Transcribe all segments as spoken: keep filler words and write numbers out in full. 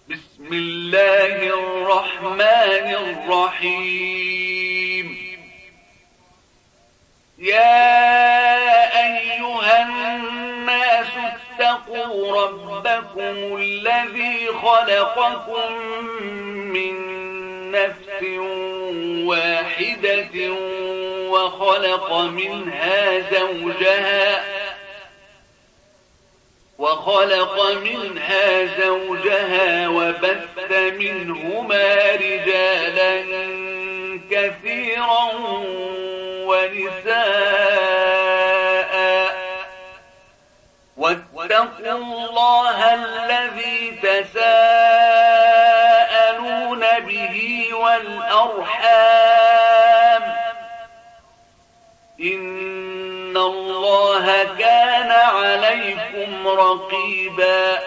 بسم الله الرحمن الرحيم. يا أيها الناس اتقوا ربكم الذي خلقكم من نفس واحدة وخلق منها زوجها وخلق منها زوجها وبث منهما رجالا كثيرا ونساء واتقوا الله الذي تساءلون به والأرحام إن الله كان عليكم رقيبا.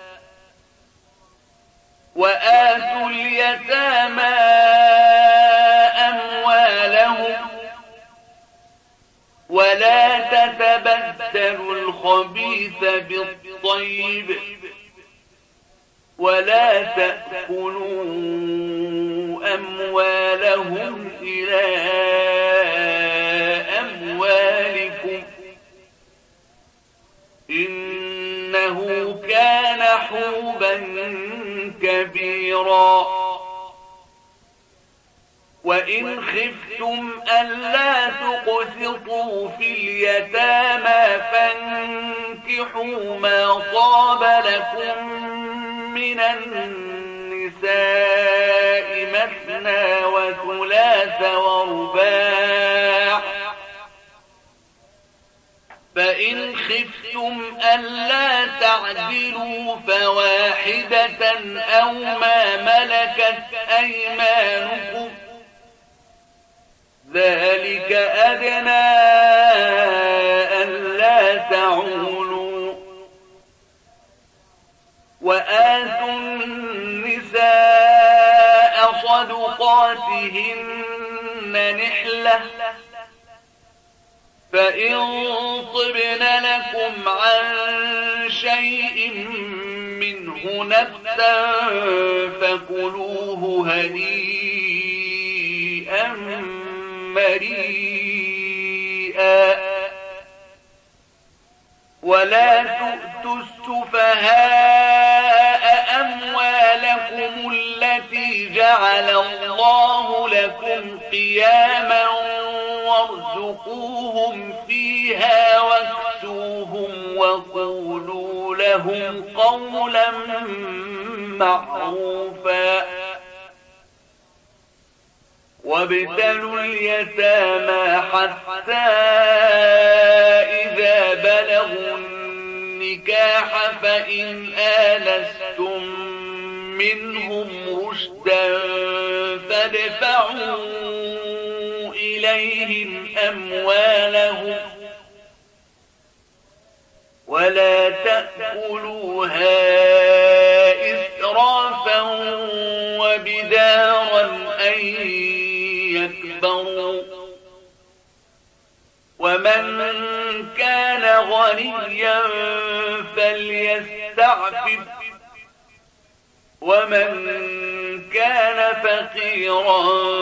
وآتوا اليتامى أموالهم ولا تتبدلوا الخبيث بالطيب ولا تأكلوا أموالهم إلى أموالكم إنه كان حوبا كبيرا. وإن خفتم ألا تقسطوا في اليتامى فانكحوا ما طاب لكم من النساء مثنى وثلاث ورباع، فإن خفتم ألا تعدلوا فواحدة أو ما ملكت أيمانكم ذلك أدنى ألا تعولوا. وآتوا النساء صدقاتهن نحلة فإن طبن لكم عن شيء منه نفسا فكلوه هنيئا مريئا. ولا تؤتوا السفهاء أموالكم التي جعل الله لكم قياما وارزقوهم فيها واكسوهم وقولوا لهم قولا معروفا. وابتلوا اليتامى حتى إذا بلغوا النكاح فإن آنستم منهم رشدا فادفعوا إليهم أموالهم ولا تأكلوها إسرافا وبدارا أن يكبروا. ومن كان غنيا فليستعفف ومن كان فقيرا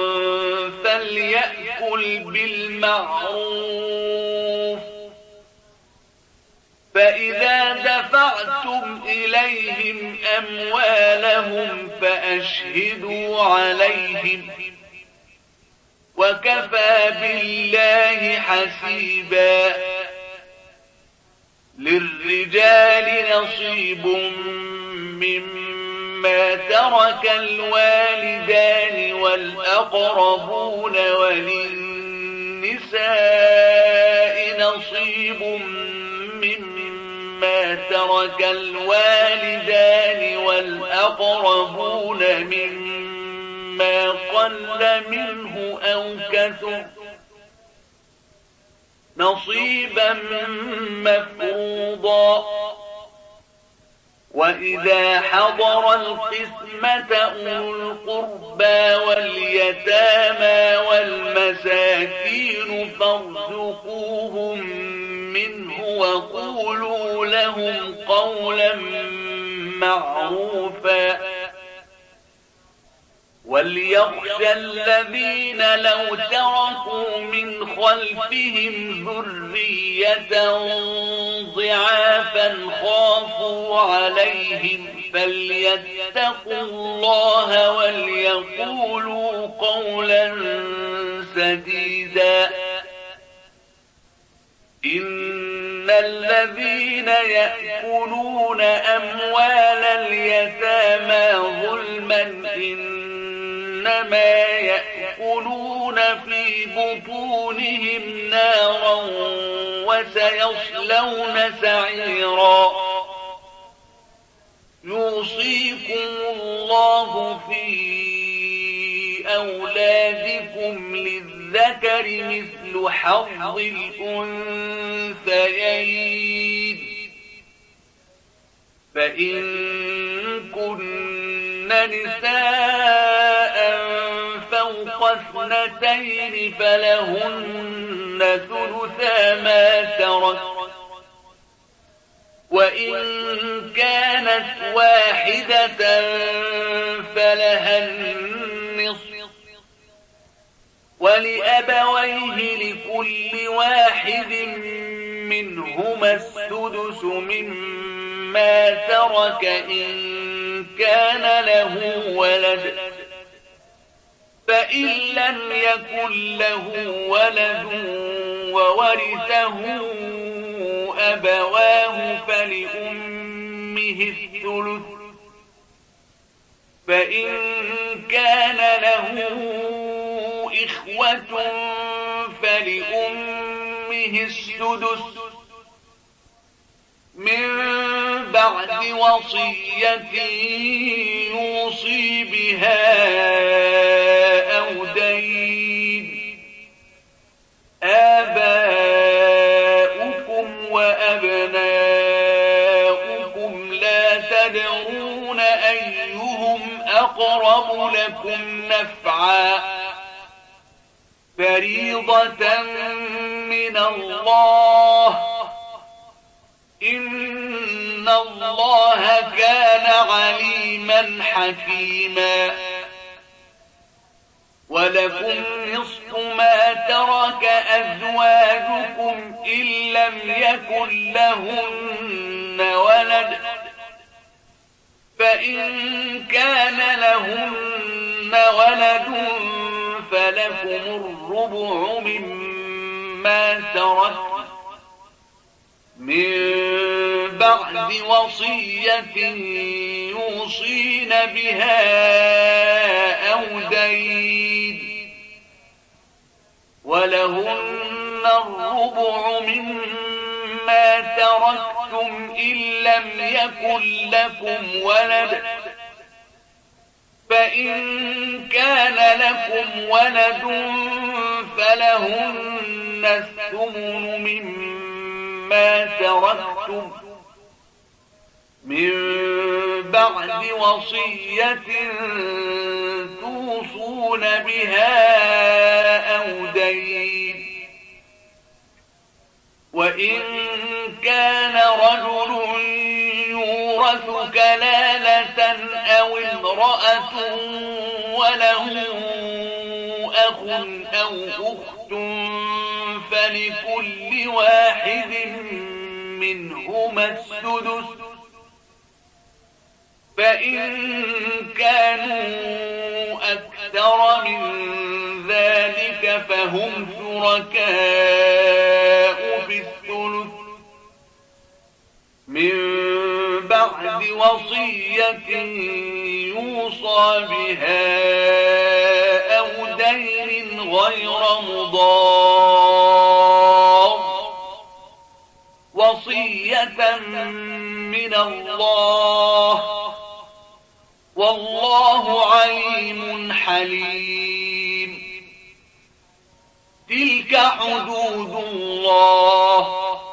فليأكل بالمعروف. فإذا دفعتم إليهم أموالهم فأشهدوا عليهم وكفى بالله حسيبا. للرجال نصيب مما ترك الوالدان والأقربون وللنساء نصيب مما ترك الوالدان والأقربون مما قل منه أو كثر نصيبا مفروضا. وإذا حضر القسمة أولو القربى واليتامى والمساكين فارزقوهم منه وقولوا لهم قولا معروفا. وليخشى الذين لو تركوا من خلفهم ذرية ضعافا خافوا عليهم فليتقوا الله وليقولوا قولا سديدا. إن الذين يأكلون أموال اليتامى ظلما إنما يأكلون في بطونهم نارا وسيصلون سعيرا. يوصيكم الله في أولادكم للذكر مثل حظ الأنثيين فإن كن نساء فوق اثنتين فلهن ثلثا ما ترك وإن كانت واحدة فلها النصف ولأبويه لكل واحد منهما السدس مما ترك إن كان له ولد فإن لم يكن له ولد وورثه أبواه فلأمه الثلث فإن كان له إخوة فلأمه السدس من بعد وصية يوصي بها أو دين. آباؤكم وأبناؤكم لا تدرون أيهم أقرب لكم نفعا فريضة من الله إن الله كان عليما حكيما. ولكم نصف ما ترك أزواجكم إن لم يكن لهن ولد فإن كان لهن ولد فلكم الربع مما ترك من بعد وصية يوصين بها أو دين. ولهن الربع مما تركتم إن لم يكن لكم ولد فإن كان لكم ولد فلهن الثمن مما تركتم من بعد وصية توصون بها أو دين. وإن كان رجل يورث كلالة أو امرأة وله أخ أو أخت فلكل واحد منهما السدس فإن كانوا أكثر من ذلك فهم شركاء في الثلث من بعد وصية يوصى بها أو دين غير مضار وصية من الله والله عليم حليم. تلك حدود الله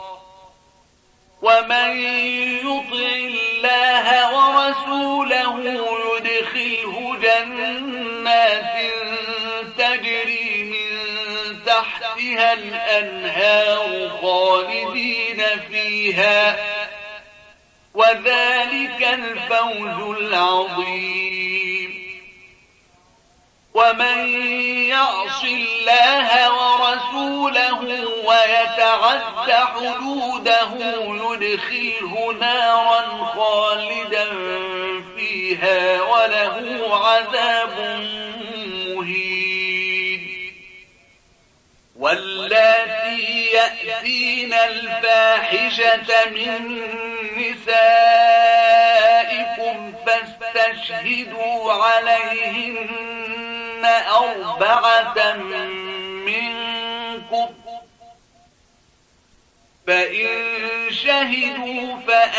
ومن يطع الله ورسوله يدخله جنات تجري من تحتها الأنهار خالدين فيها وذلك الفوز العظيم. ومن يعص الله ورسوله ويتعد حدوده يدخله نارا خالدا فيها وله عذاب مهين. واللاتي يأتين الفاحشة من نسائكم فاستشهدوا عليهن أربعة منكم، فإن شهدوا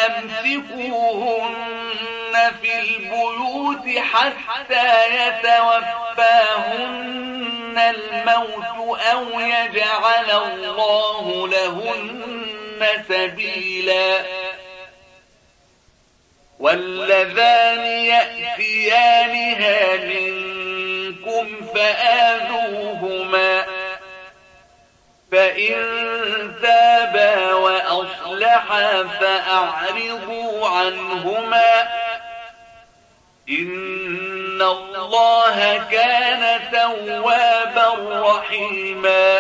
فأمسكوهن في البيوت حتى يتوفاهن الموت أو يجعل الله لهن سبيلا. واللذان يأتيانها منكم فآذوهما، فإن تابا وأصلحا فأعرضوا عنهما، إن الله كان توابا رحيما.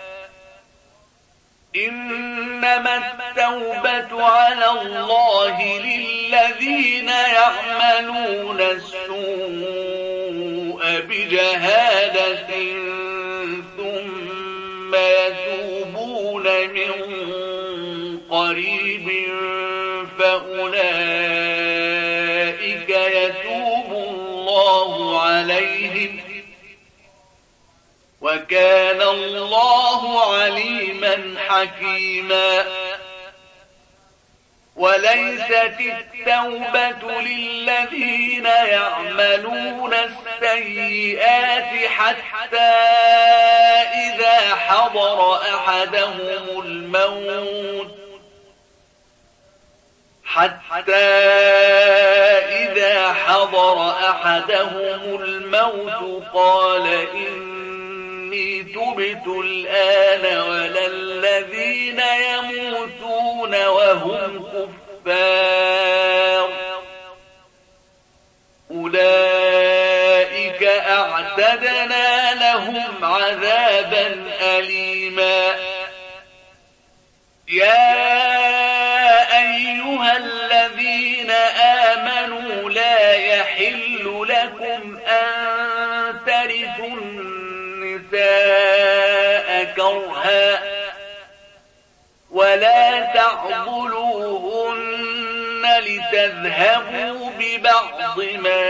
إنما التوبة على الله للذين يعملون السوء بجهالة ثم يتوبون من قريب فأولئك يتوب الله عليهم، وكان الله عليما حكيما. وليست التوبة للذين يعملون السيئات حتى إذا حضر أحدهم الموت حتى إذا حضر أحدهم الموت قال إني تبت الآن ولا الذين يموتون وهم كفار، أولئك أعتدنا لهم عذابا أليما. يا أيها الذين آمنوا لا يحل لكم أن ترثوا النساء كرها ولا تعضلوهن لتذهبوا ببعض ما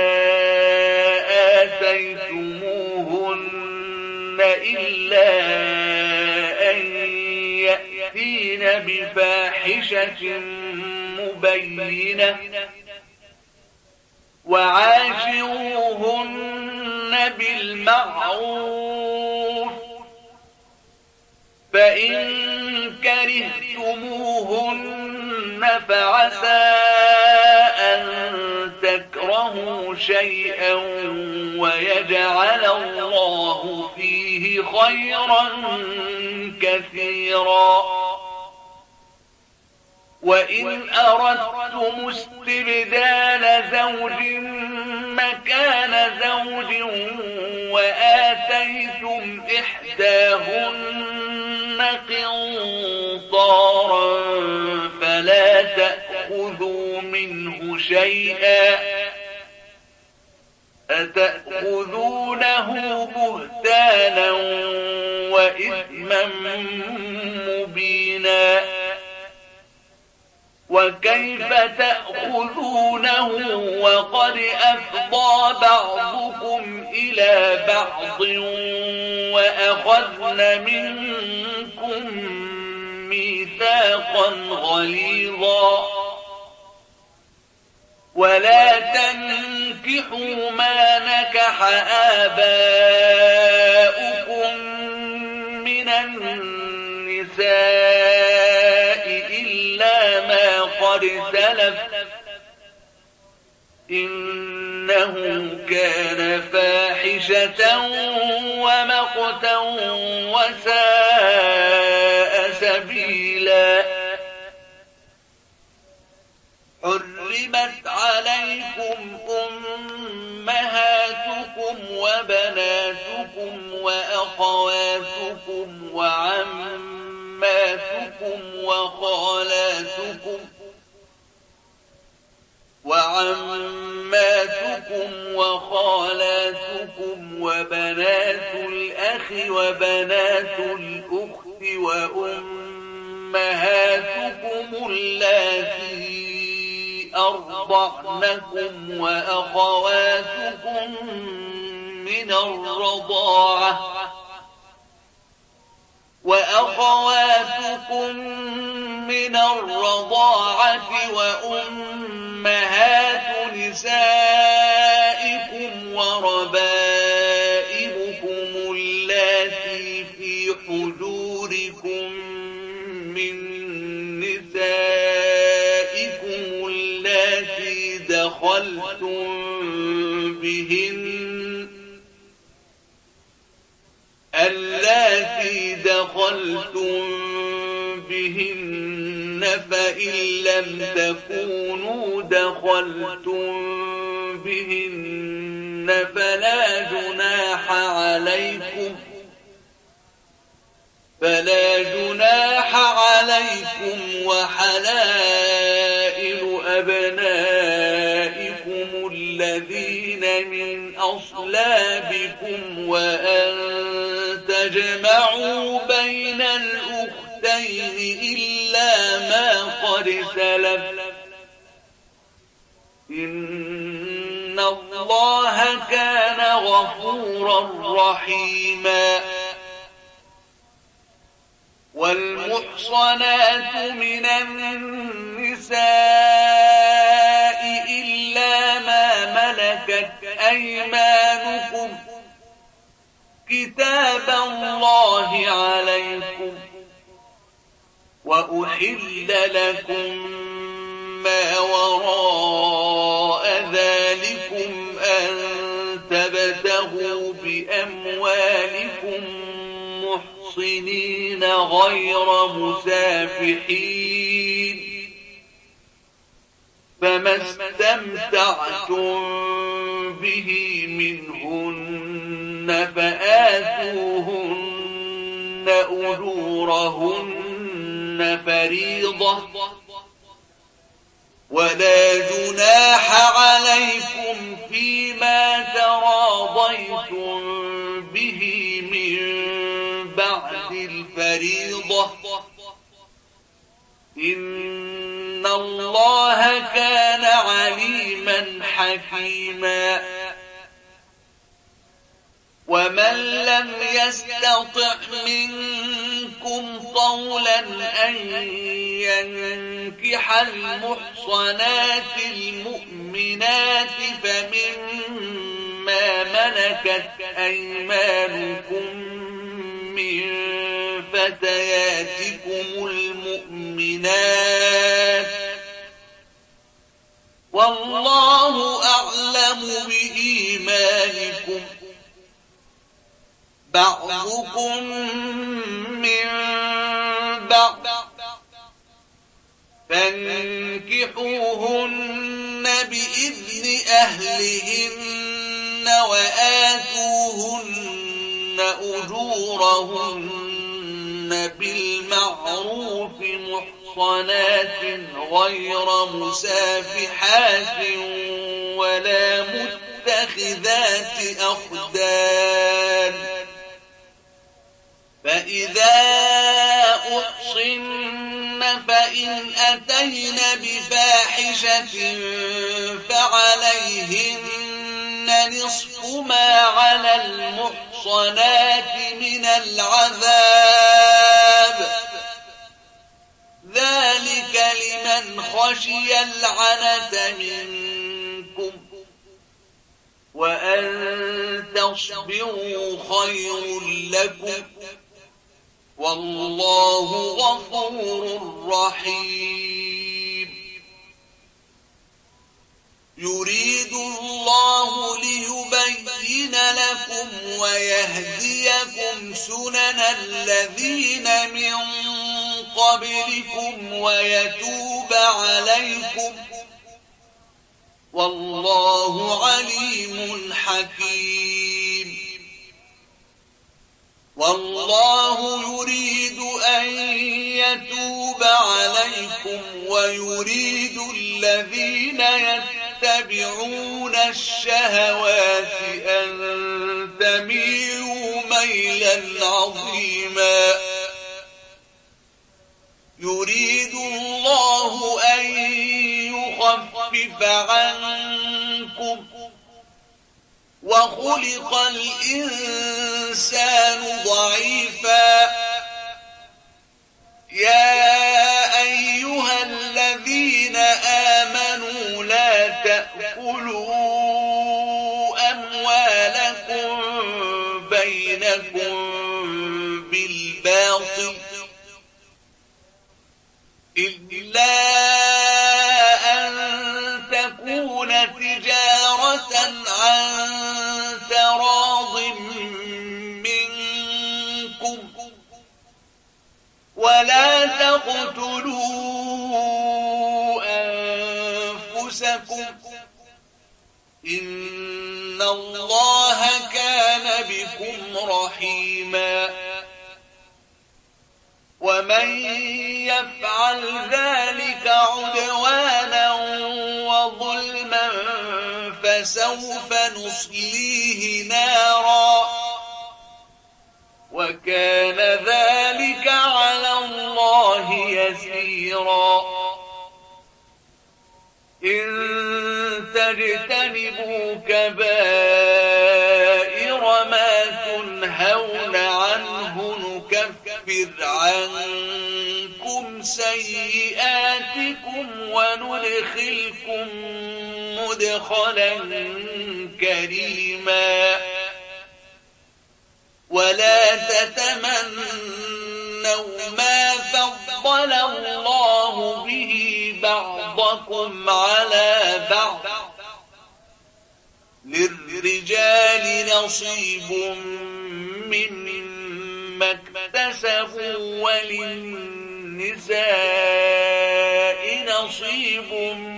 آتيتموهن إلا أن يأتين بفاحشة مبينة، وعاشروهن بالمعروف، فإن كرهتموهن فعسى أن تكرهوا شيئا ويجعل الله فيه خيرا كثيرا. وإن أردتم استبدال زوج مكان زوج وآتيتم إحداهن قنطارا فلا تأخذوا منه شيئا، أتأخذونه بهتانا وإثما مبينا. وكيف تأخذونه وقد أفضى بعضكم إلى بعض وأخذن منكم ميثاقا غليظا. ولا تنكحوا ما نكح آباؤكم من النساء إلا ما قد سلف، إنه كان فاحشة ومقتا وساء سبيلا. حرمت عليكم أمهاتكم وبناتكم وبناتكم وأخواتكم وعماتكم وخالاتكم وعماتكم وخالاتكم وبنات الأخ وبنات الأخت وأمهاتكم اللاتي أرضعنكم وأخواتكم من الرضاعة وأخواتكم من الرضاعة وأمهات نسائكم وربائبكم اللاتي في حجوركم من نسائكم اللاتي دخلتم بهن اللاتي دخلتم بهن فإن لم تكونوا دخلتم بهن فلا جناح عليكم فلا جناح عليكم وحلائل أبنائكم الذين من أصلابكم وأن تجمعوا بين الأختين إلا ما قد سلف إن الله كان غفورا رحيما. والمحصنات من النساء إلا ما ملكت أيمانكم كتاب الله عليكم وأحل لكم ما وراء ذلكم أن تبتغوا بأموالكم محصنين غير مسافحين فما استمتعتم به منهن فآتوهن أجورهن فريضة ولا جناح عليكم فيما تراضيتم به من بعد الفريضة إن الله كان عليما حكيما. ومن لم يستطع منكم طولا أن ينكح المحصنات المؤمنات فمما ملكت أيمانكم من فتياتكم المؤمنات والله أعلم بإيمانكم بعضكم من بعض فانكحوهن بإذن أهلهن وآتوهن أجورهن بالمعروف محصنات غير مسافحات ولا متخذات أخدان فإذا أحصن فإن أتين بفاحشة فعليهن نصف ما على المحصنات من العذاب ذلك لمن خشي العنة منكم وأن تصبروا خير لكم والله غفور رحيم. يريد الله ليبين لكم ويهديكم سنن الذين من قبلكم ويتوب عليكم والله عليم حكيم. والله يريد أن يتوب عليكم ويريد الذين يتبعون الشهوات أن تميلوا ميلا عظيما يريد الله أن يخفف عنكم وخلق الإنسان ضعيفا يا أيها الذين آمنوا لا تأكلوا أموالكم بينكم بالباطل إلا أن تكون تجارة عن تراض منكم ولا تقتلوا أنفسكم إن الله كان بكم رحيما ومن يفعل ذلك عدوانا وظلما فسوف نصليه نارا وكان ذلك على الله يسيرا إن تجتنبوا كبائر ما تنهون عنه نكفر عنكم سيئاتكم وندخلكم مدخلا كريما ولا تتمنوا ما فضل الله به بعضكم على بعض للرجال نصيب مما اكتسبوا وللنساء نصيب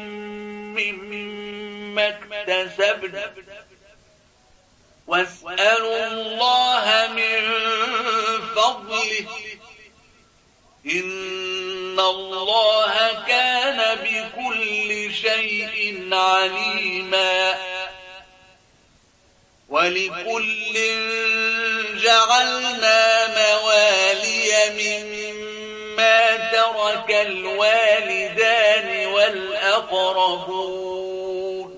مما اكتسبن واسألوا الله من فضله إن الله كان بكل شيء عليما ولكل جعلنا موالي مما ترك الوالدان والأقربون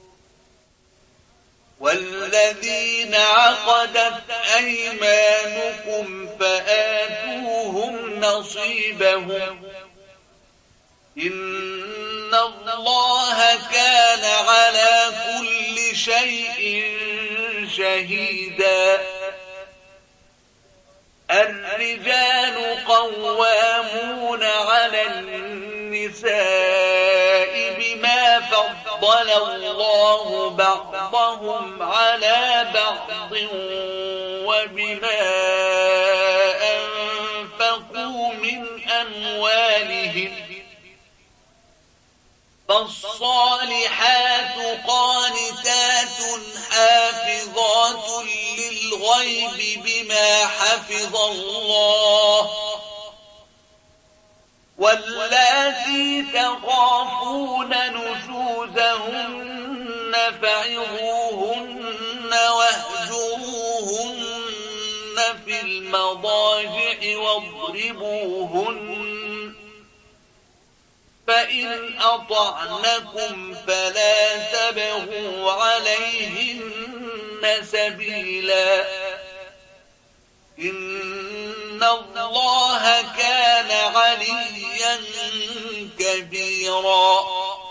والذين عقدت أيمانكم فآتوهم نصيبهم إن الله كان على كل شيء شهيدا الرجال قوامون على النساء بما فضل الله بعضهم على بعض وبما أنفقوا من أموالهم فالصالحات قانتات حافظات للغيب بما حفظ الله واللاتي تخافون نشوزهن فعظوهن واهجروهن في المضاجع واضربوهن فإن أطعنكم فلا تبغوا عليهن سبيلا إن الله كان عليا كبيرا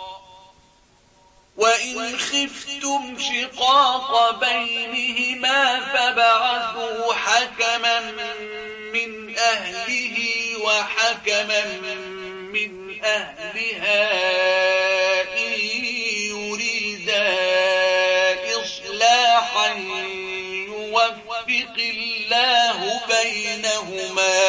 وإن خفتم شقاق بينهما فبعثوا حكما من أهله وحكما من أهلها إن يريدا إصلاحا يوفق الله بينهما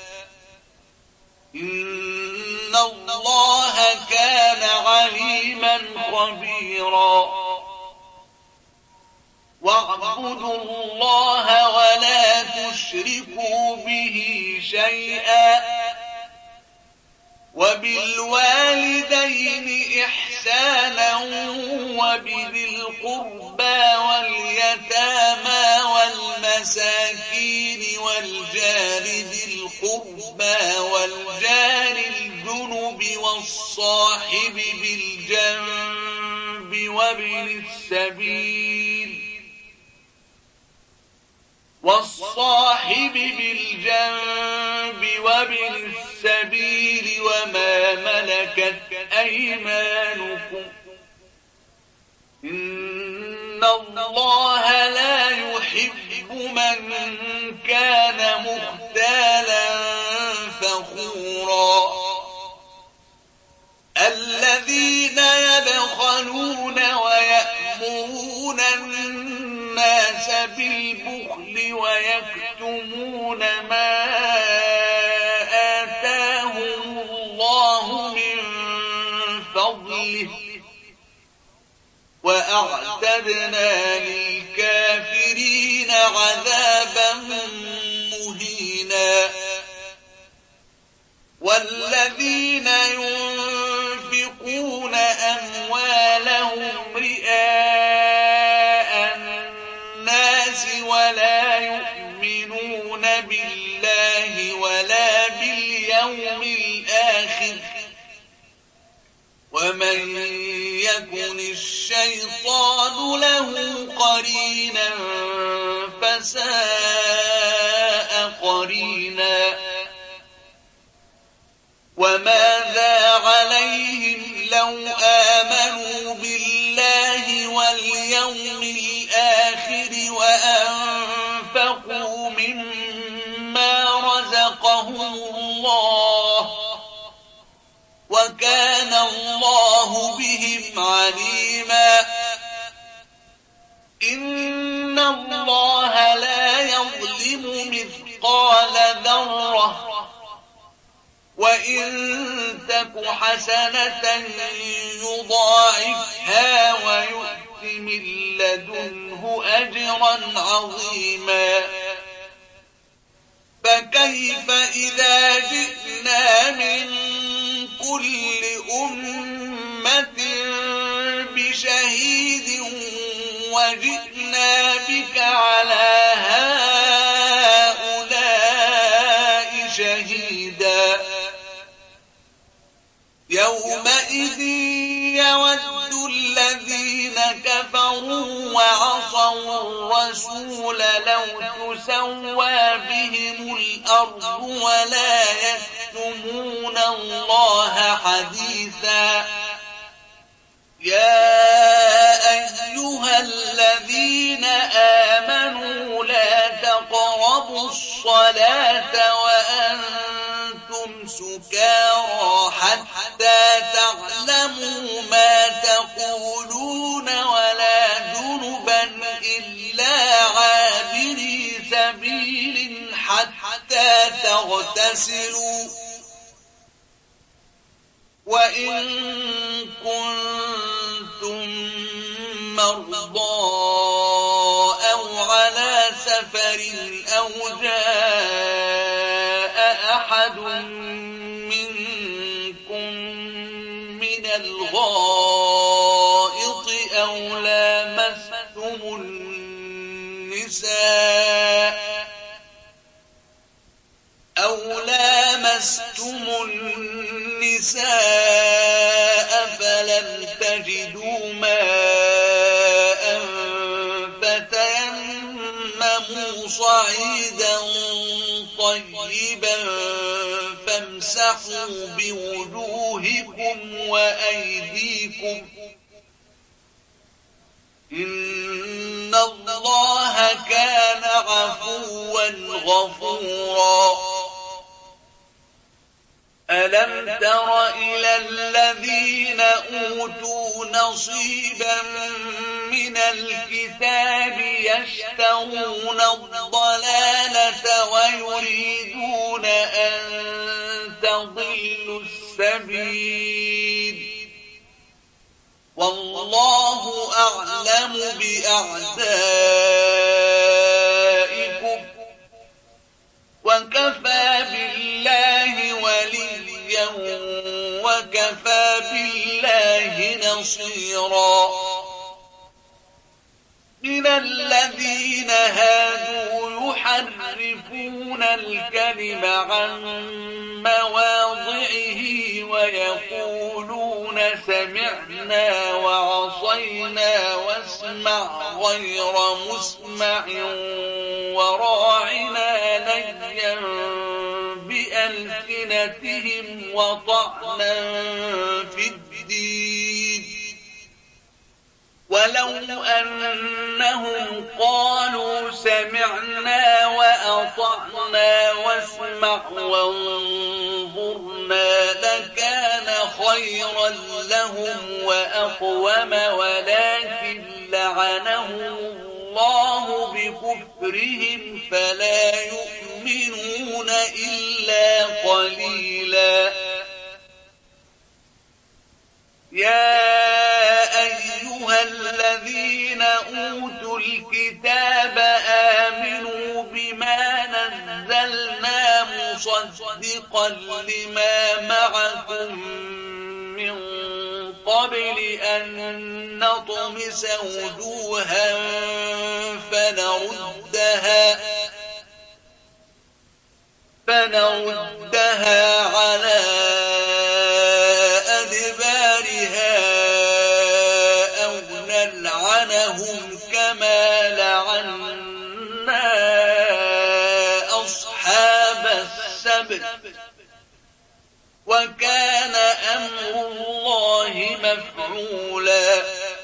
إن الله كان عليما خبيرا واعبدوا الله ولا تشركوا به شيئا وبالوالدين إحسانا وبذي القربى واليتامى والمساكين والجار ذي القربى والجار الجنب والصاحب بالجنب وابن السبيل والصاحب بالجنب وابن السبيل وما ملكت أيمانكم إن الله لا يحب من كان مختالا فخورا الذين يبخلون ويأمرون الناس بالبخل ويكتمون ما آتاهم الله من فضله وأعتدنا للكافرين عذابا مهينا والذين ينفقون أموالهم رئاء الناس ولا يؤمنون بالله ولا باليوم الآخر ومن يكن الشيطان له قرينا فساء قرينا وماذا عليهم لو آمنوا بالله واليوم الآخر وأنفقوا مما رزقهم الله وكان الله بهم عليما إن الله لا يظلم مثقال ذرة وإن تك حسنة يضاعفها ويؤت من لدنه أجرا عظيما فكيف إذا جئنا من كل أمة بشهيد وجئنا بك على هؤلاء شهيدا يومئذ يود الذين كفروا وعصوا الرسول لو تسوى بهم الأرض ولا يكتمون الله حديثا يا أيها الذين آمنوا لا تقربوا الصلاة وأنتم سكارى حتى تعلموا ما تقولون ولا جنبا إلا عابري سبيل حتى تغتسلوا وإن كنتم مرضى أو على سفر أو جاء أحد منكم من الغائط أو لامستم النساء أو لامستم النساء فلم تجدوا ماء فتيمموا صعيدا طيبا فامسحوا بوجوهكم وأيديكم إن الله كان عفوا غفورا ألم تر إلى الذين أوتوا نصيبا من الكتاب يشترون الضلالة ويريدون أن تضلوا السبيل والله أعلم بأعدائكم نصيرا. من الذين هادوا يحرفون الكلم عن مواضعه ويقولون سمعنا وعصينا واسمع غير مسمع وراعنا ليا بألسنتهم وطعنا في الدين ولو أنهم قالوا سمعنا وأطعنا واسمع وانظرنا لكان خيرا لهم وأقوم ولكن لعنهم الله بكفرهم فلا يؤمنون إلا قليلا. يا أيها الذين أوتوا الكتاب آمنوا بما نزلنا مصدقا لما معكم من قبل أن نطمس وجوها فنردها فنردها على أدبارها أو نلعنهم كما لعنا أصحاب السبت وكان أمر الله مفعولا.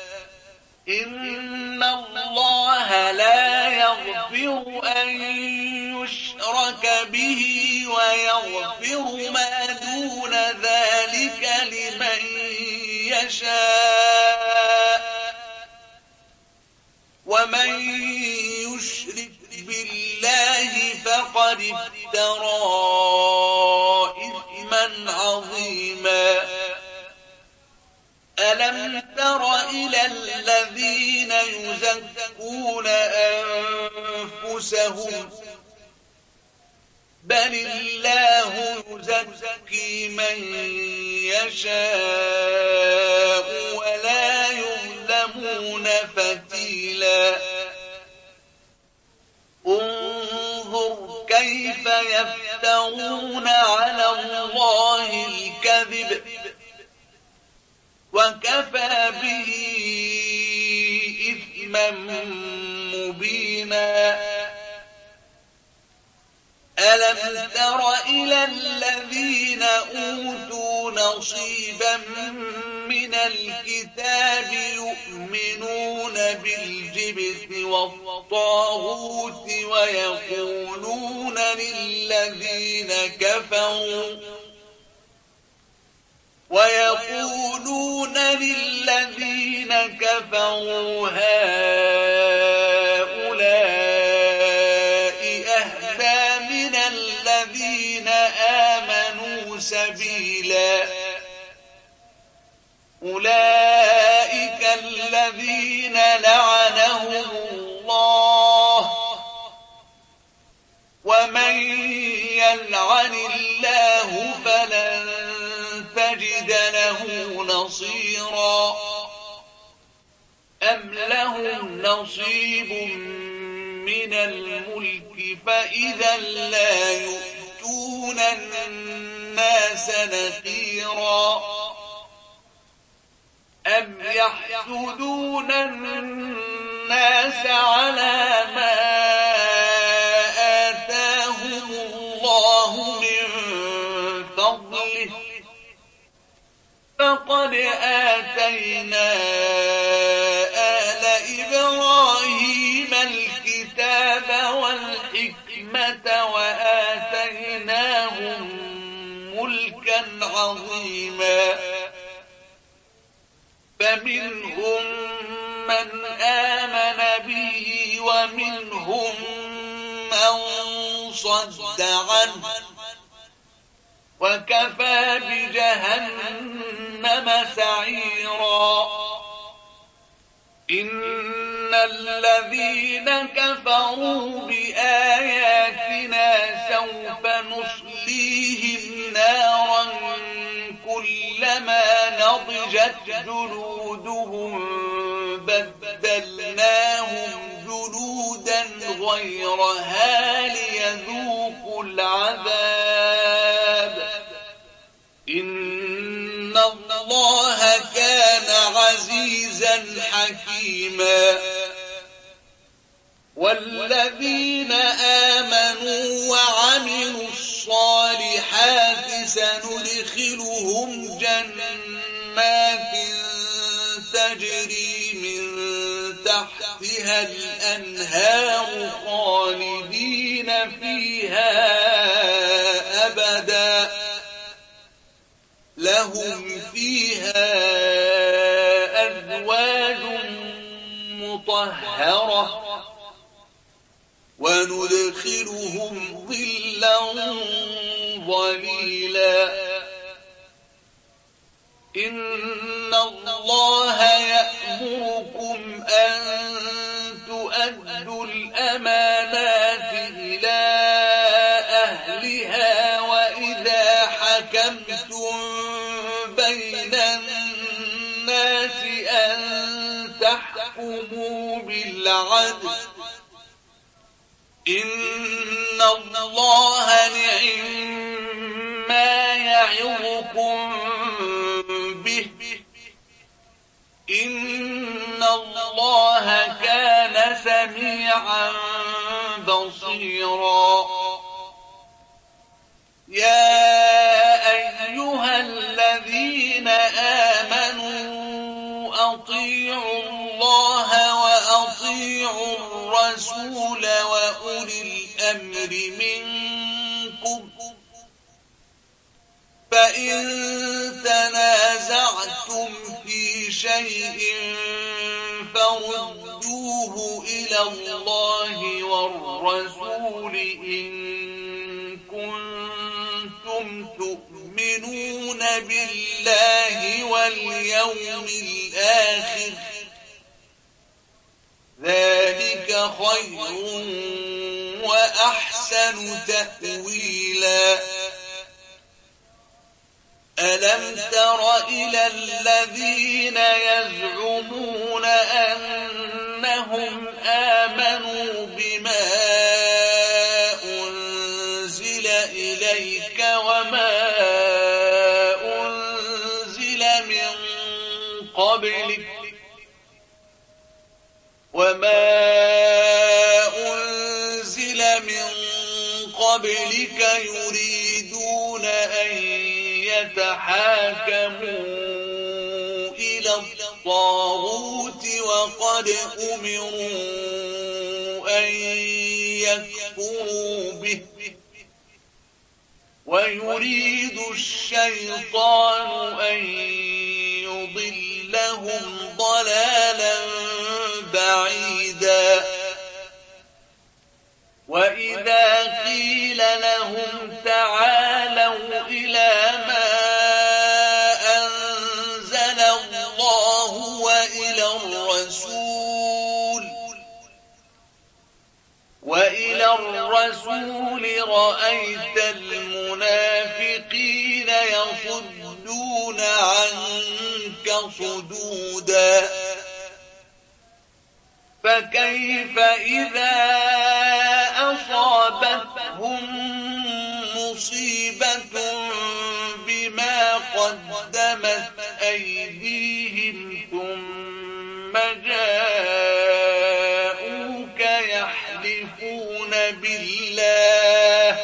إن الله لا يغفر أن يشرك به ويغفر ما دون ذلك لمن يشاء ومن يشرك بالله فقد افترى إثما عظيما. ألم تر إلى الذين يزكون أنفسهم بل الله يزكي من يشاء ولا يظلمون فتيلا. انظر كيف يفترون على الله الكذب وكفى به إثما مبينا. ألم تر إلى الذين أوتوا نصيبا من الكتاب يؤمنون بالجبت والطاغوت ويقولون للذين كفروا ويقولون للذين كفروا هؤلاء أهدى من الذين آمنوا سبيلا. أولئك الذين لعنهم الله ومن يلعن الله فلن تجد له نصيرا. أم لهم نصيب من الملك فإذا لا يؤتون الناس نقيرا. أم يحسدون الناس على ما آتاهم الله من فضله فقد آتينا آل إبراهيم الكتاب والحكمة وآتيناهم ملكا عظيما. فمنهم من آمن به ومنهم من صد عنه وكفى بجهنم سعيرا. إن الذين كفروا بآياتنا سوف نصليهم نارا كلما نضجت جلودهم بدلناهم جلودا غيرها ليذوقوا العذاب إن الله كان عزيزا حكيما والذين آمنوا وعملوا الصالحات سندخلهم جنات تجري من تحتها الأنهار خالدين فيها أبدا لهم فيها أزواج مطهرة وندخلهم ظلا ظليلا إن الله يأمركم أن تؤدوا الأمانات إلى أهلها وإذا حكمتم بين الناس أن تحكموا بالعدل إن الله نعم ما يعظكم به إن الله كان سميعا بصيرا يا أيها الذين آمنوا أطيعوا الله وأطيعوا الرسول وأولي الأمر منكم فإن تنازعتم في شيء فردوه إلى الله والرسول إن كنتم تؤمنون بالله واليوم الآخر ذلك خير وأحسن تأويلا ألم تر إلى الذين يزعمون أنهم آمنوا بما أنزل إليك وما أنزل من قبلك وما أنزل من قبلك يريدون أن يتحاكموا إلى الطاغوت وقد أمروا أن يكفروا به ويريد الشيطان أن يضلهم ضلالا بعيدا وإذا قيل لهم تعالوا إلى ما أنزل الله وإلى الرسول وإلى الرسول رأيت المنافقين يصدون عنك صدودا فكيف إذا أصابتهم مصيبة بما قدمت أيديهم ثم جاءوك يحلفون بالله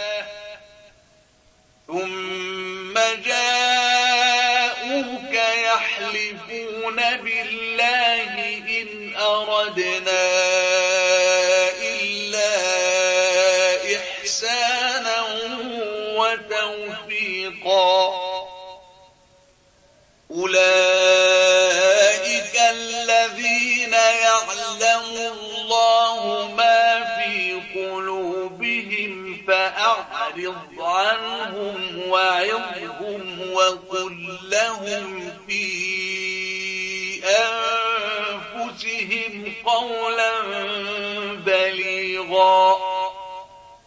ثم جاءوك يحلفون بالله إن أردنا إلا إحسانا وتوفيقا أولئك الذين يعلم الله ما في قلوبهم فأعرض عنهم وعظهم وقل لهم في أنفسهم قولا بليغا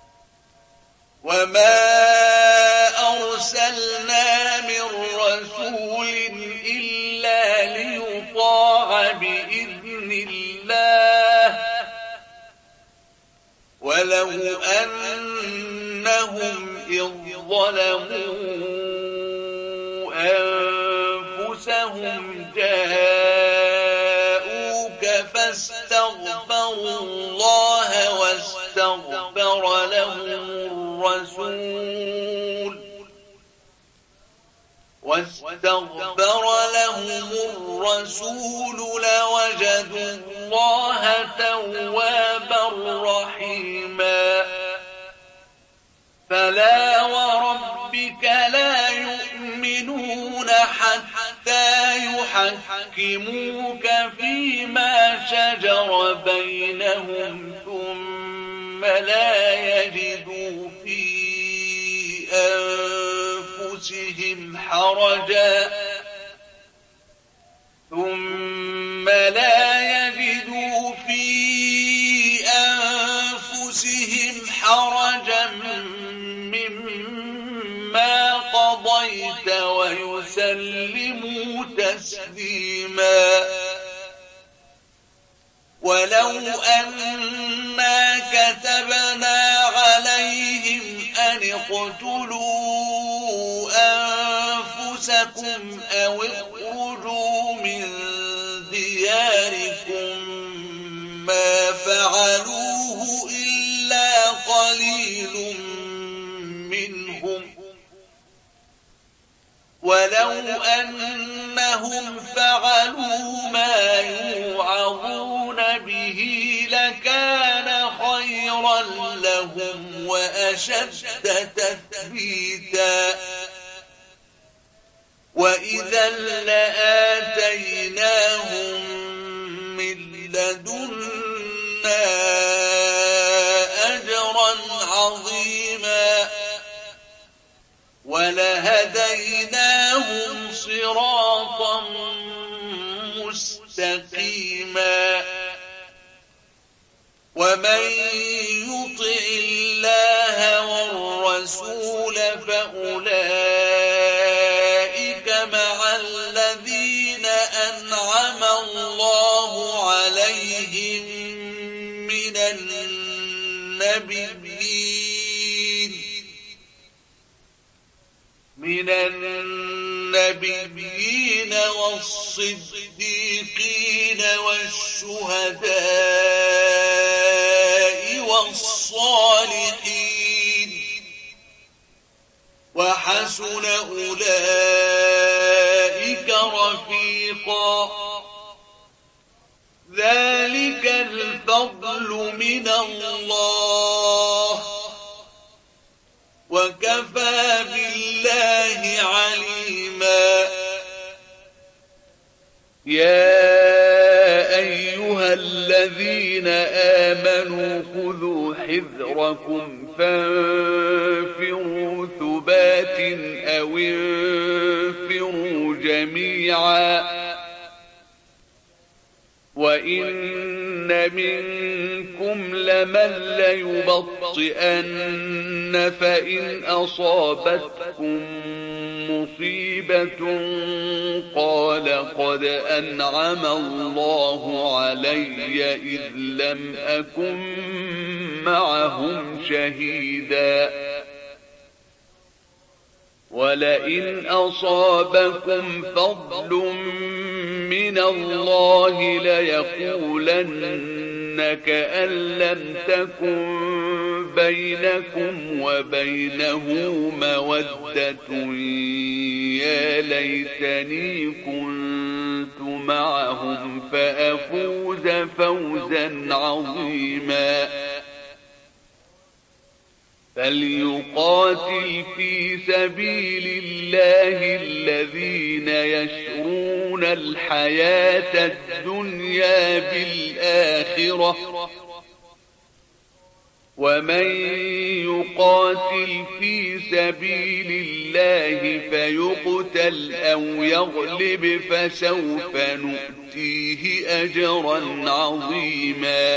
وما أرسلنا من رسول ولو أنهم إذ ظلموا أنفسهم جاءوك فاستغفروا الله واستغفر لهم الرسول واستغفر لهم الرسول لوجدوا الله توابا رحيما فلا وربك لا يؤمنون حتى يحكموك فيما شجر بينهم ثم لا يجدوا في أنفسهم حرجا ثم لا يجدوا في أنفسهم حرجا مما قضيت ويسلموا تسليما ولو أنا كتبنا عليهم أن اقتلوا أنفسكم أو اخرجوا من دياركم ما فعلوه إلا قليل منهم ولو أنهم فعلوا ما يوعظون به لكان خيرا لهم وأشد تثبيتا وإذا لآتيناهم من لدنا أجرا عظيما ولهديناهم صراطا مستقيما ومن يطع الله والرسول فأولئك مع الذين أنعم الله عليهم من النبيين من النبيين والصديقين والشهداء والصالحين وحسن أولئك رفيقا ذلك الفضل من الله وكفى بالله عليما يا أيها الذين آمنوا خذوا حذركم فانفروا ثبات أو انفروا جميعا وإن منكم لمن ليبطئن فإن أصابتكم مصيبة قال قد أنعم الله علي إذ لم أكن معهم شهيدا ولئن أصابكم فضل من الله ليقولن كأن لم تكن بينكم وبينه مودة يا ليتني كنت معهم فأفوز فوزا عظيما فليقاتل في سبيل الله الذين يشرون الحياة الدنيا بالآخرة ومن يقاتل في سبيل الله فيقتل أو يغلب فسوف نؤتيه أجرا عظيما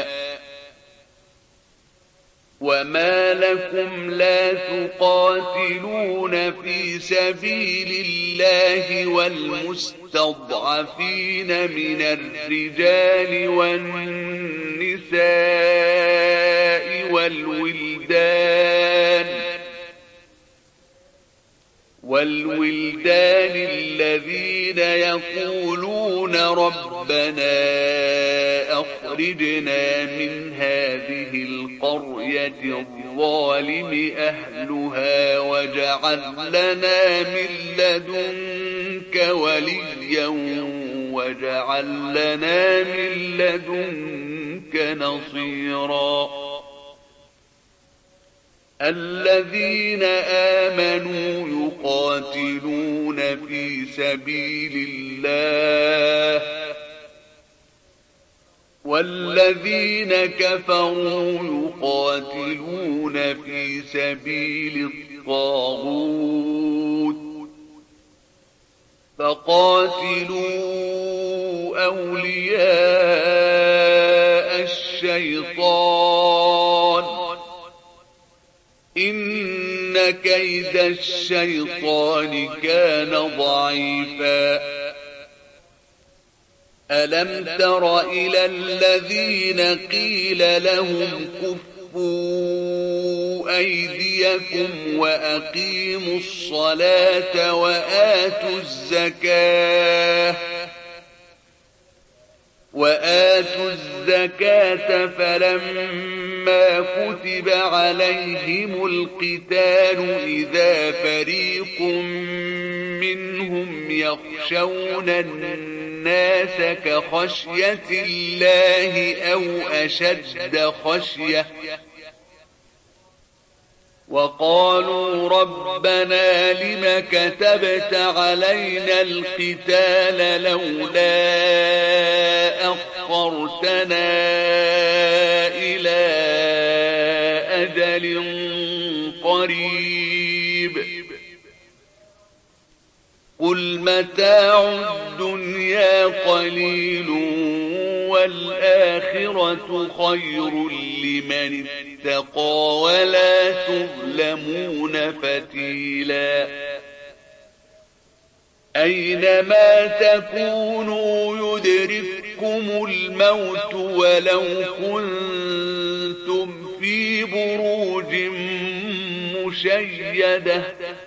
وما لكم لا تقاتلون في سبيل الله والمستضعفين من الرجال والنساء والولدان يقولون ربنا أخرجنا من هذه القرية الظالم أهلها واجعل لنا من لدنك وليا واجعل لنا من لدنك نصيرا. الذين آمنوا يقاتلون في سبيل الله والذين كفروا يقاتلون في سبيل الطاغوت فقاتلوا أولياء الشيطان إن كيد الشيطان كان ضعيفا. ألم تر إلى الذين قيل لهم كفوا أيديكم وأقيموا الصلاة وآتوا الزكاة وآتوا الزكاة فلما كتب عليهم القتال إذا فريق منهم يخشون الناس كخشية الله أو أشد خشية وقالوا ربنا لم كتبت علينا القتال لولا أخرتنا إلى أجل قريب قل متاع الدنيا قليل والآخرة خير لمن اتقى ولا تظلمون فتيلا. أينما تكونوا يدرككم الموت ولو كنتم في بروج مشيدة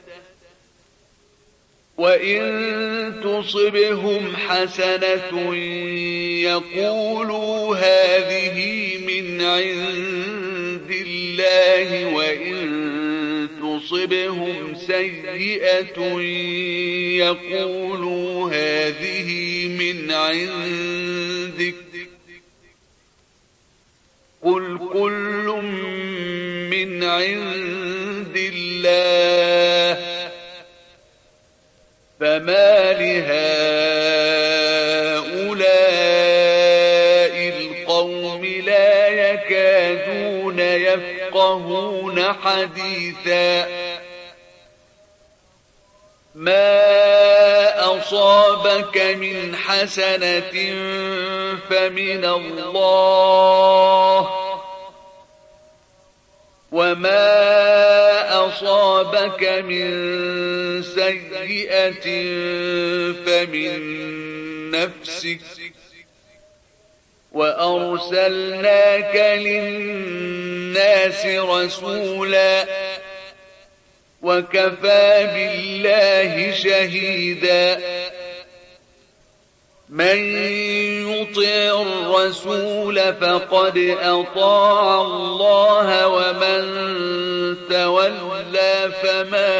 وإن تصبهم حسنة يقولوا هذه من عند الله وإن تصبهم سيئة يقولوا هذه من عندك قل كل من عند الله فما لهؤلاء القوم لا يكادون يفقهون حديثا. ما أصابك من حسنة فمن الله وما أصابك من سيئة فمن نفسك وأرسلناك للناس رسولا وكفى بالله شهيدا. من يطع الرسول فقد أطاع الله ومن تولى فما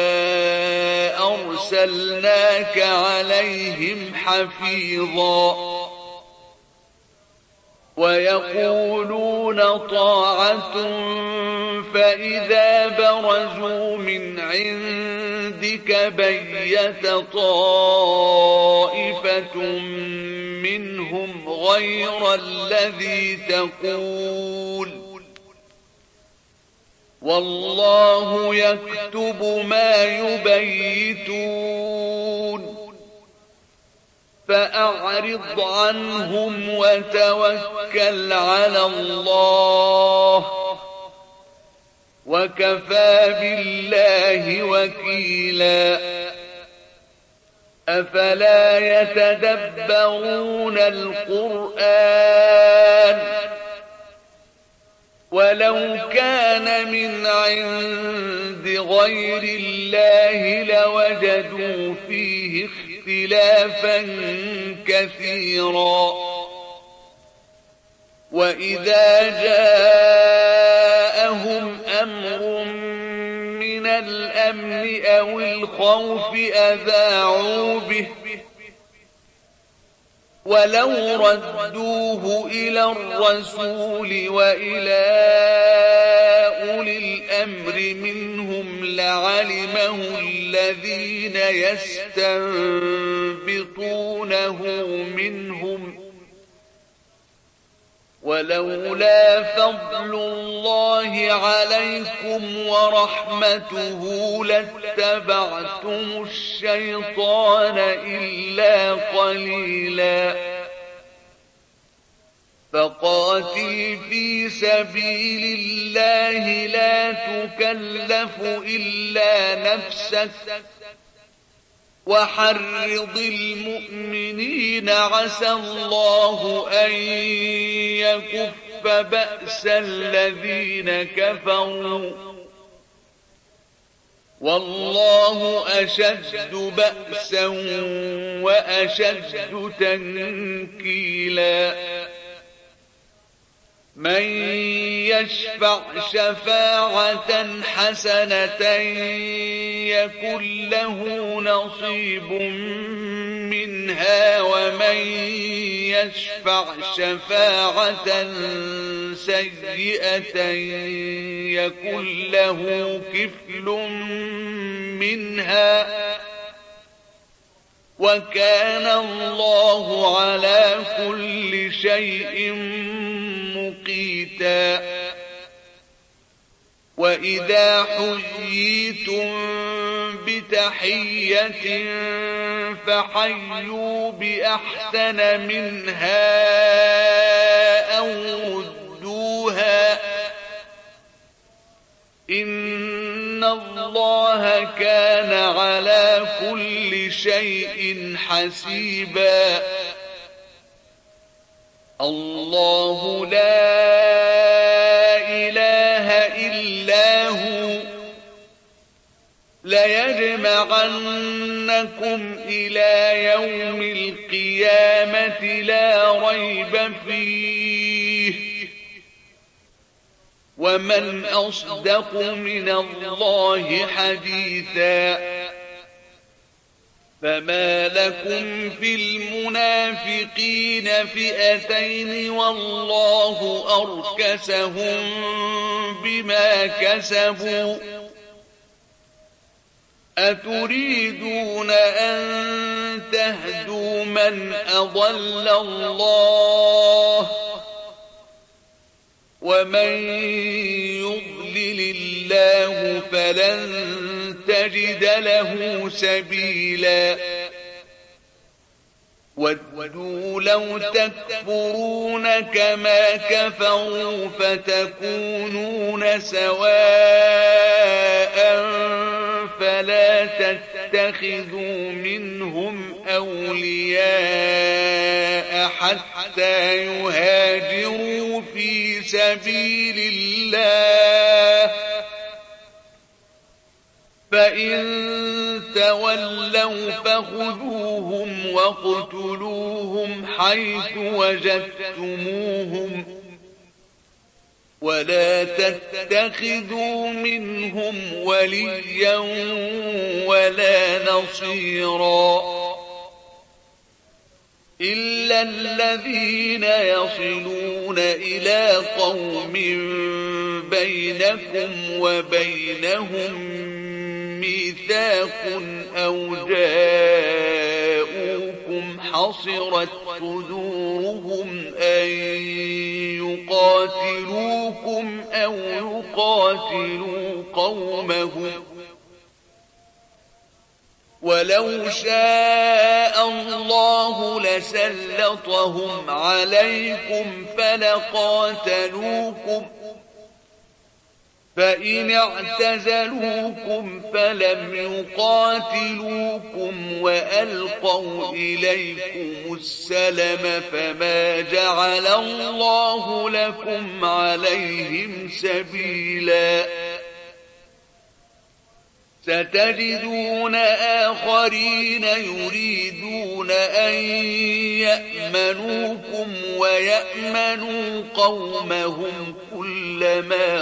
أرسلناك عليهم حفيظا. ويقولون طاعة فإذا برزوا من عندك بيت طائفة منهم غير الذي تقول والله يكتب ما يبيتون فأعرض عنهم وتوكل على الله وكفى بالله وكيلا. أفلا يتدبرون القرآن ولو كان من عند غير الله لوجدوا فيه اختلافا اختلافا كثيرا. وإذا جاءهم أمر من الأمن أو الخوف أذاعوا به ولو ردوه إلى الرسول وإلى أولي الأمر منهم لعلمه الذين يستنبطونه منهم ولولا فضل الله عليكم ورحمته لاتبعتم الشيطان إلا قليلا. فقاتل في سبيل الله لا تكلف إلا نفسك وحرض المؤمنين عسى الله أن يكف بأس الذين كفروا والله أشد بأسا وأشد تنكيلا. من يشفع شفاعة حسنة يكن له نصيب منها ومن يشفع شفاعة سيئة يكن له كفل منها وكان الله على كل شيء مقيتا. وإذا حييتم بتحية فحيوا بأحسن منها أو ردوها إن الله كان على كل شيء حسيبا. الله لا إله إلا هو ليجمعنكم إلى يوم القيامة لا ريب فيه ومن أصدق من الله حديثا. فما لكم في المنافقين فئتين والله أركسهم بما كسبوا أتريدون أن تهدوا من أضل الله ومن يضلل الله فلن تجد له سبيلا. ودوا لو تكفرون كما كفروا فتكونون سواء فلا تتخذوا منهم أولياء حتى يهاجروا في سبيل الله فإن تولوا فخذوهم واقتلوهم حيث وجدتموهم ولا تتخذوا منهم وليا ولا نصيرا إلا الذين يصلون إلى قوم بينكم وبينهم ميثاق أو جاءوكم حصرت صدورهم أن يقاتلوكم أو يقاتلوا قومهم ولو شاء الله لسلطهم عليكم فلقاتلوكم فإن اعتزلوكم فلم يقاتلوكم وألقوا إليكم السلم فما جعل الله لكم عليهم سبيلا ستجدون آخرين يريدون أن يأمنوكم ويأمنوا قومهم كلما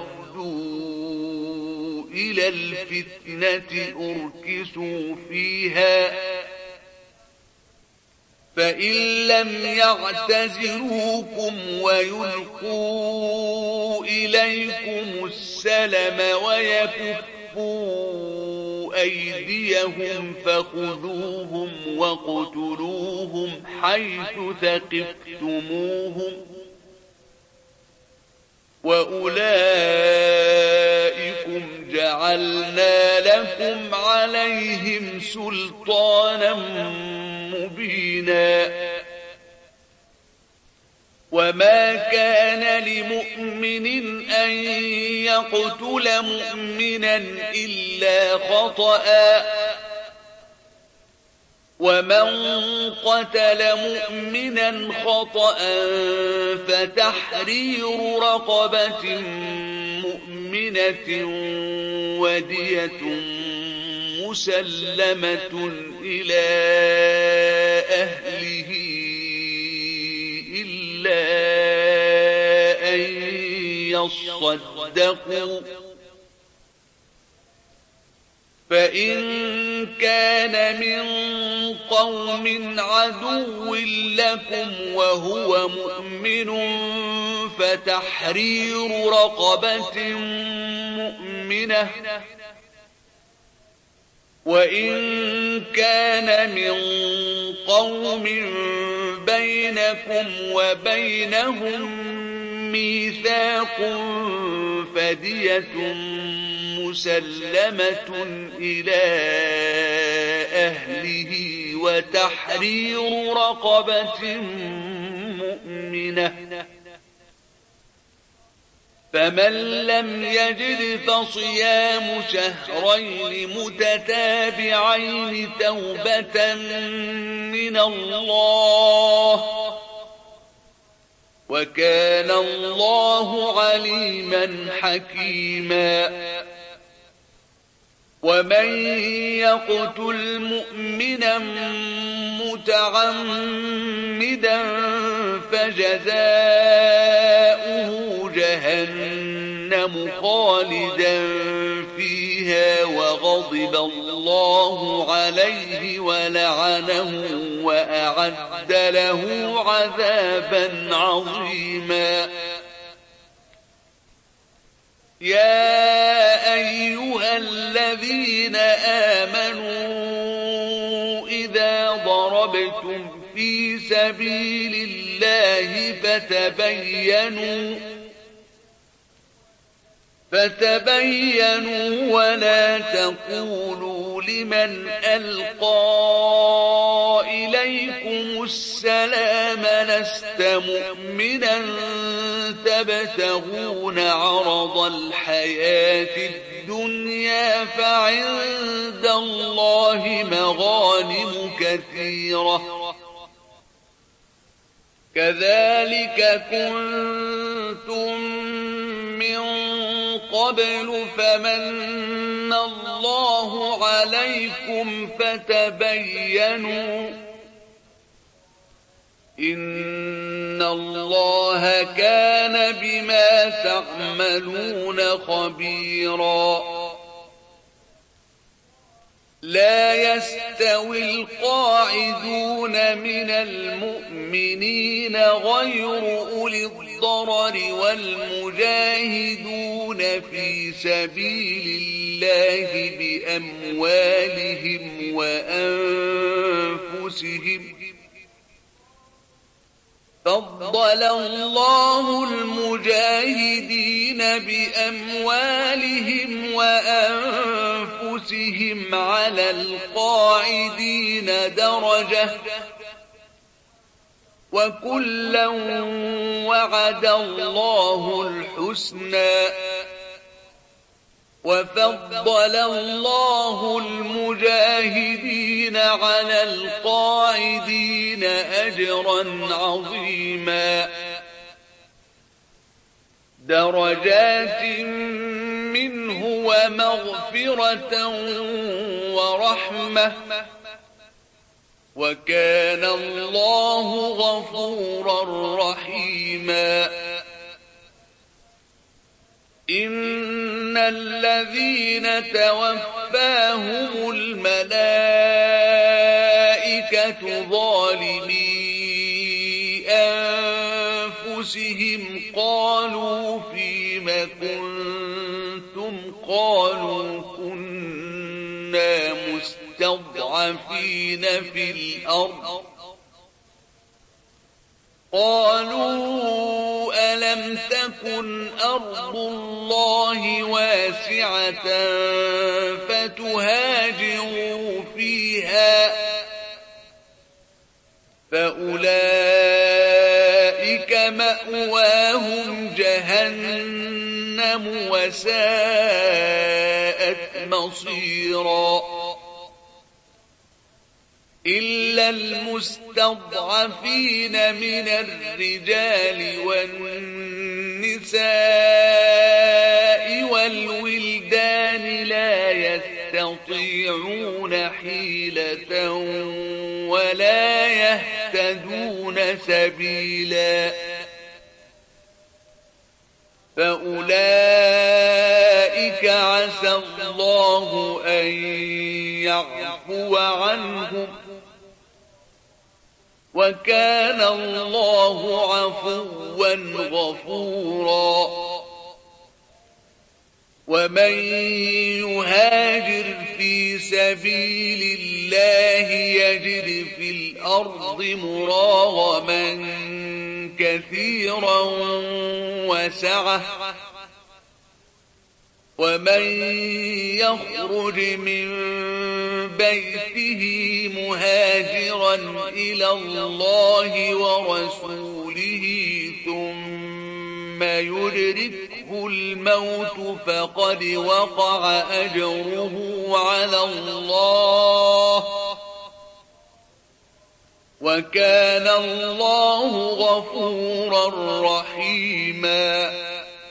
ردوا إلى الفتنة أركسوا فيها فإن لم يعتزلوكم ويلقوا إليكم السلم ويكفوا أيديهم فخذوهم واقتلوهم حيث ثقفتموهم وأولئكم جعلنا لكم عليهم سلطانا مبينا وما كان لمؤمن أن يقتل مؤمنا إلا خطأ ومن قتل مؤمنا خطأ فتحرير رقبة مؤمنة ودية مسلمة إلى أهله إلا أن يصدقوا فإن كان من قوم عدو لكم وهو مؤمن فتحرير رقبة مؤمنة وإن كان من قوم بينكم وبينهم ميثاق فدية مسلمة إلى أهله وتحرير رقبة مؤمنة فمن لم يجد فصيام شهرين متتابعين توبة من الله وكان الله عليما حكيما ومن يقتل مؤمنا متعمدا فجزاؤه جهنم خالدا فيها وغضب الله عليه ولعنه وأعد له عذابا عظيما يا أيها الذين آمنوا إذا ضربتم في سبيل الله فتبينوا فتبينوا ولا تقولوا لمن ألقى إليكم السلام لست مؤمنا تبتغون عرض الحياة الدنيا فعند الله مغانم كثيرة كذلك كنتم من قبل فمن الله عليكم فتبينوا إن الله كان بما تعملون خبيرا لا يستوي القاعدون من المؤمنين غير أولي الضرر والمجاهدون في سبيل الله بأموالهم وأنفسهم فضل الله المجاهدين بأموالهم وأنفسهم على القاعدين درجة وكلا وعد الله الحسنى وفضل الله المجاهدين على القاعدين أجرا عظيما درجات منه ومغفرة ورحمة وكان الله غفورا رحيما إن الذين توفاهم الملائكة ظالمي أنفسهم قالوا فيم كنتم قالوا كنا مستضعفين في الأرض قالوا ألم تكن أرض الله واسعة فتهاجروا فيها فأولئك مأواهم جهنم وساءت مصيرا إلا المستضعفين من الرجال والنساء والولدان لا يستطيعون حيلة ولا يهتدون سبيلا فأولئك عسى الله أن يعفو عنهم وكان الله عفوا غفورا ومن يهاجر في سبيل الله يجد في الأرض مراغما كثيرا وسعة ومن يخرج من بيته مهاجرا إلى الله ورسوله ثم يدركه الموت فقد وقع أجره على الله وكان الله غفورا رحيما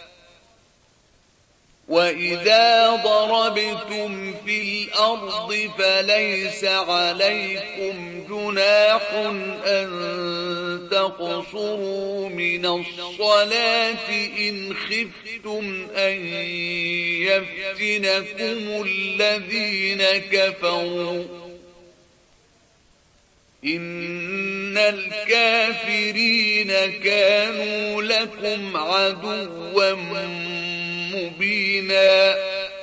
وإذا ضربتم في الأرض فليس عليكم جناح أن تقصروا من الصلاة إن خفتم أن يفتنكم الذين كفروا إن الكافرين كانوا لكم عدوا مبينا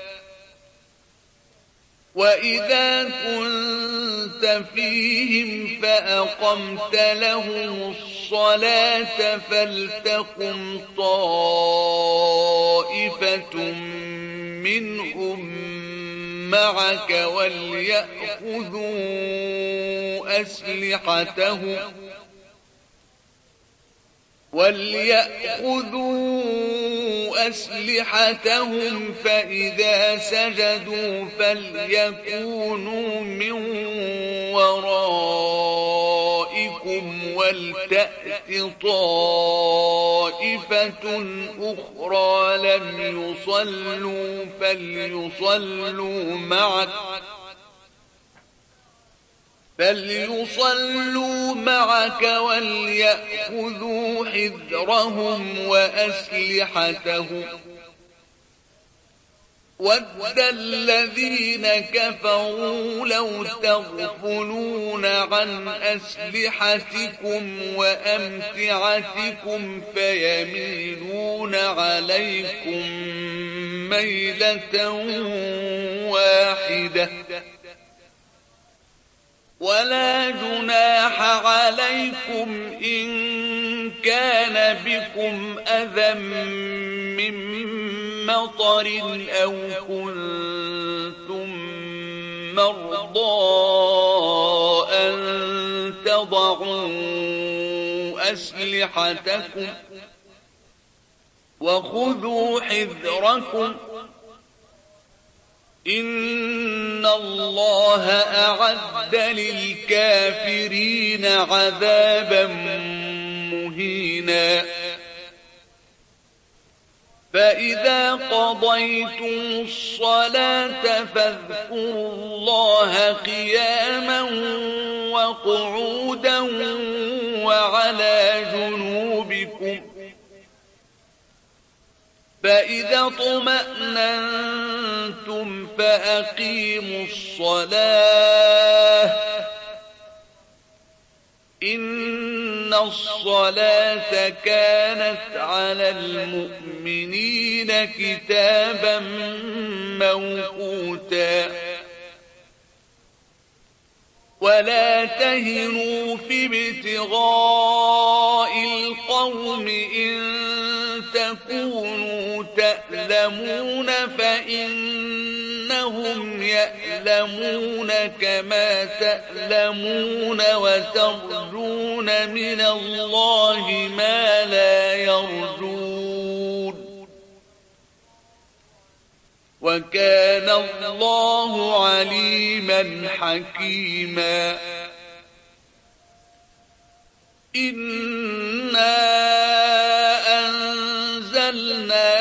وإذا كنت فيهم فأقمت لهم الصلاة فلتقم طائفة منهم معك وليأخذوا أسلحتهم وليأخذوا أسلحتهم فإذا سجدوا فليكونوا من ورائكم ولتأت طائفة أخرى لم يصلوا فليصلوا معك فليصلوا معك وليأخذوا حذرهم وأسلحتهم ود الذين كفروا لو تغفلون عن أسلحتكم وأمتعتكم فيميلون عليكم ميلة واحدة ولا جناح عليكم إن كان بكم أذى من مطر أو كنتم مرضى أن تضعوا أسلحتكم وخذوا حذركم إن الله أعد للكافرين عذابا مهينا فإذا قضيتم الصلاة فاذكروا الله قياما وقعودا وعلى جنوبكم فإذا اطمأننتم فأقيموا الصلاة إن الصلاة كانت على المؤمنين كتابا موقوتا ولا تهنوا في ابتغاء القوم إن تكونوا تألمون فإنهم يألمون كما تألمون وترجون من الله ما لا يرجون وكان الله عليما حكيما إنا أنزلنا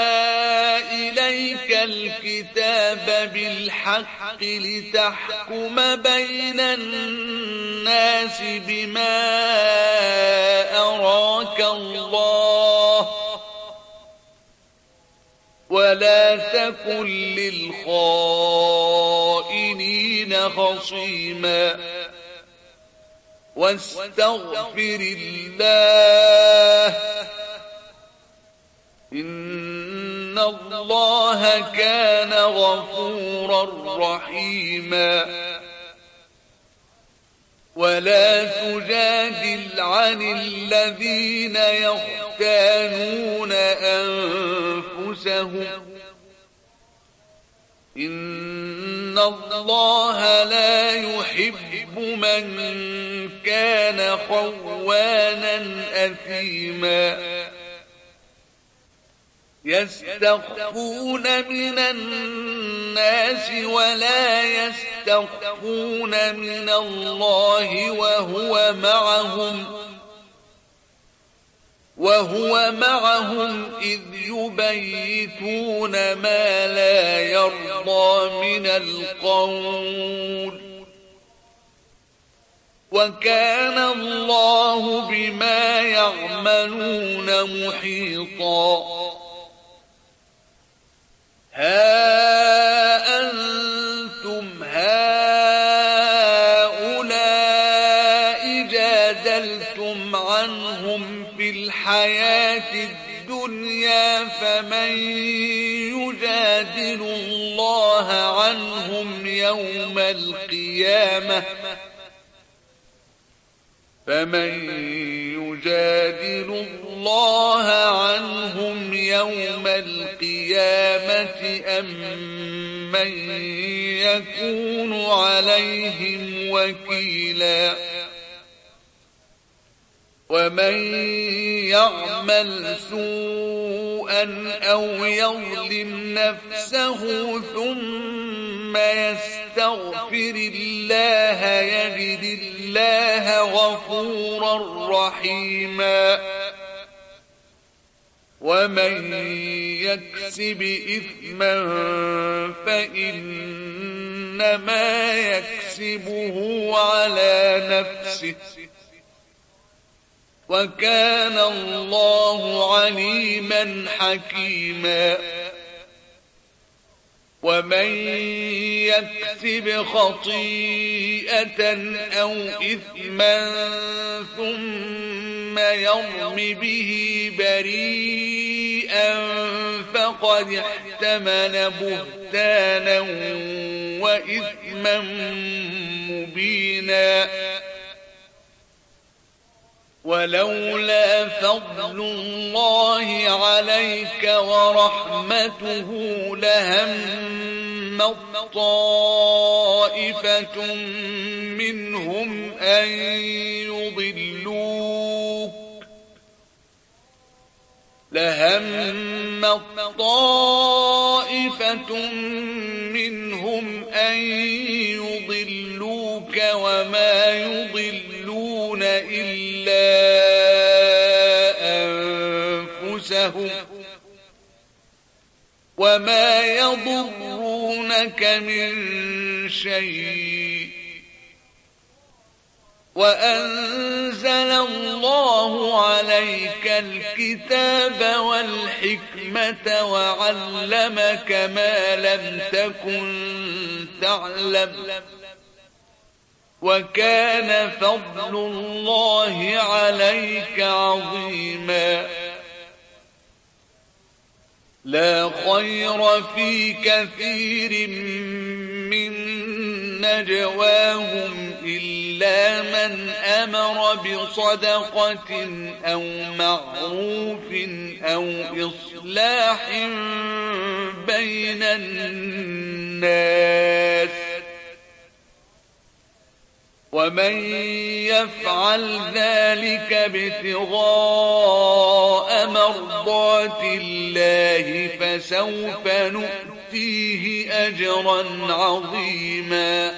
إليك الكتاب بالحق لتحكم بين الناس بما أراك الله ولا تكن للخائنين خصيما واستغفر الله إن الله كان غفورا رحيما ولا تجادل عن الذين يختانون أنفسهم إن الله لا يحب من كان خوانا أثيما يستخفون من الناس ولا يستخفون من الله وهو معهم وهو معهم إذ يبيتون ما لا يرضى من القول وكان الله بما يعملون محيطا ها أنتم هؤلاء جادلتم عنهم في الحياة الدنيا فمن يجادل الله عنهم يوم القيامة فمن يجادل الله عنهم يوم القيامة أم من يكون عليهم وكيلا ومن يعمل سوءا أو يظلم نفسه ثم يستغفر الله يجد الله غفورا رحيما ومن يكسب إثما فإنما يكسبه على نفسه وكان الله عليما حكيما ومن يكسب خطيئة أو إثما ثم يرم به بريئا فقد احتمل بهتانا وإثما مبينا ولولا فضل الله عليك ورحمته لهم طائفة منهم أن يضلوك لهم طائفة منهم أن يضلوك وما يضلون إلا أنفسهم وما يضرونك من شيء وأنزل الله عليك الكتاب والحكمة وعلمك ما لم تكن تعلم وكان فضل الله عليك عظيما لا خير في كثير من نجواهم إلا من أمر بصدقة أو معروف أو إصلاح بين الناس ومن يفعل ذلك ابتغاء مرضات الله فسوف نؤتيه أجرا عظيما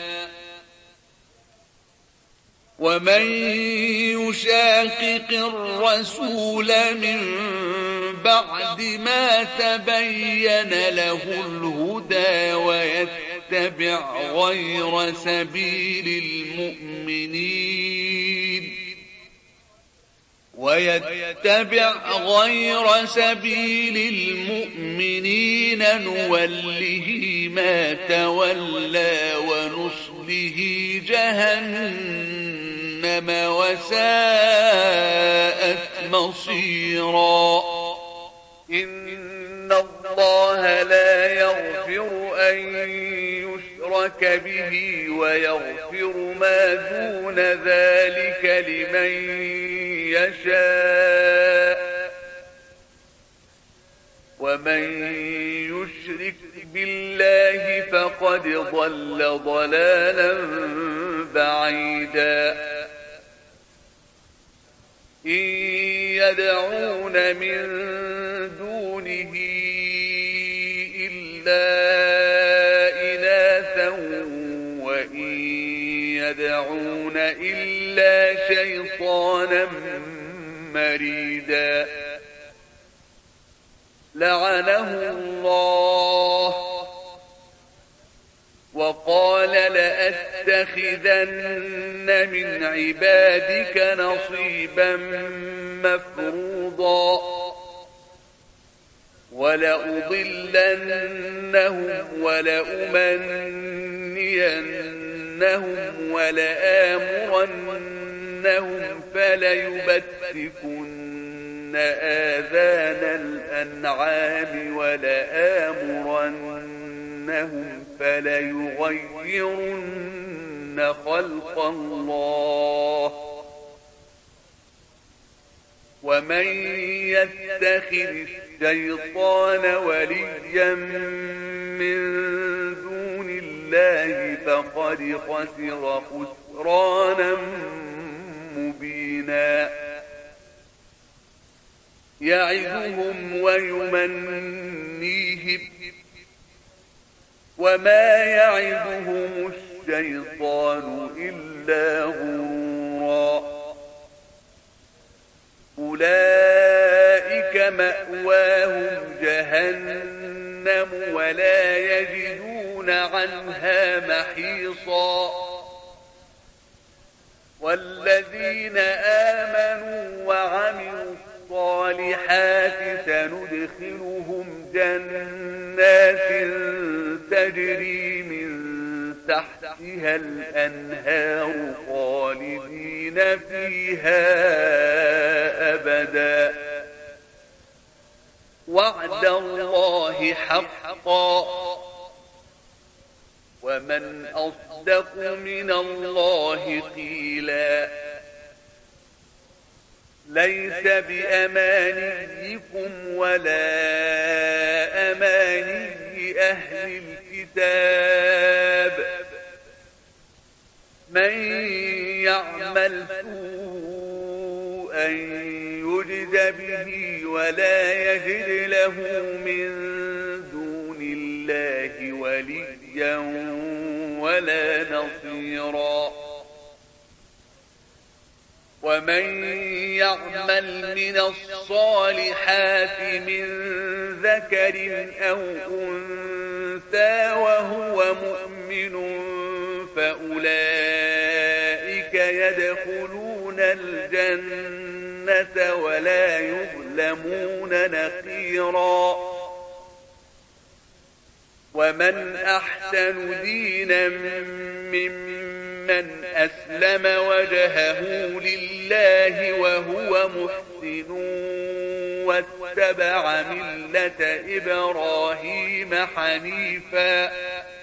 ومن يشاقق الرسول من بعد ما تبين له الهدى ويتبع غير سبيل المؤمنين ويتبع غير سبيل المؤمنين نوله ما تولى ونصله جهنم وساءت مصيرا إن الله لا يغفر أن يشرك به ويغفر ما دون ذلك لمن يشاء ومن يشرك بالله فقد ضل ضلالا بعيدا إن يدعون من دونه إلا إناثا وإن يدعون إلا شيطانا مريدا لعنه الله وقال لأتخذن من عبادك نصيبا مفروضا ولأضلنهم ولأمنينهم ولآمرنهم فليبتكن آذان الأنعام ولآمرنهم فليغيرن خلق الله ومن يتخذ الشيطان وليا من دون الله فقد خسر خسرانا مبينا يعظهم ويمنيهم وما يعظهم الشيطان إلا غرورا أولئك مأواهم جهنم ولا يجدون عنها محيصا والذين آمنوا وعملوا الصالحات سندخلهم جنات تجري من تحتها الأنهار خالدين فيها أبدا وعد الله حقا ومن أصدق من الله قيلا ليس بأمانيكم ولا أماني أهل الكتاب من يعمل سوءا يجز به ولا يجد له من دون الله وليا ولا نصيرا ومن يعمل من الصالحات من ذكر أو أنثى وهو مؤمن فأولئك يدخلون الجنة ولا يظلمون نقيرا ومن أحسن دينا ممن أسلم وجهه لله وهو محسن واتبع ملة إبراهيم حنيفا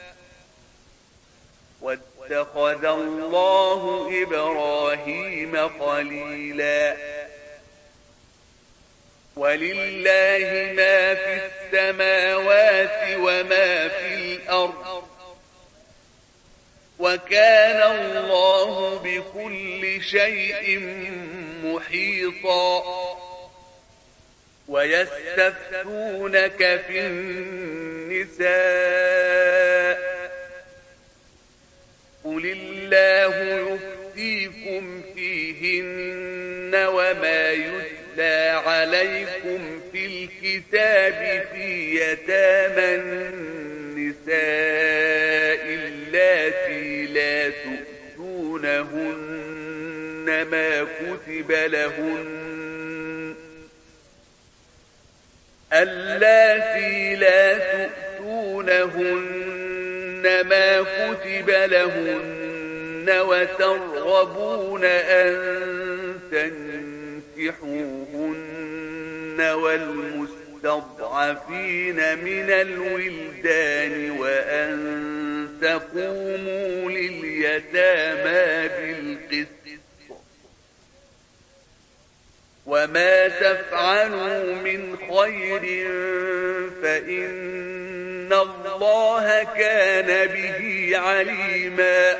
واتخذ الله إبراهيم خليلا ولله ما في السماوات وما في الأرض وكان الله بكل شيء محيطا ويستفتونك في النساء قل الله يفتيكم فيهن وما يتلى عليكم في الكتاب في يتامى النساء اللاتي لا تؤتونهن ما كتب لهن اللاتي لا تؤتونهن ما كتب لهن وترغبون أن تنكحوهن والمستضعفين من الولدان وأن تقوموا لليتامى بالقسط وما تفعلوا من خير فإن الله كان به عليما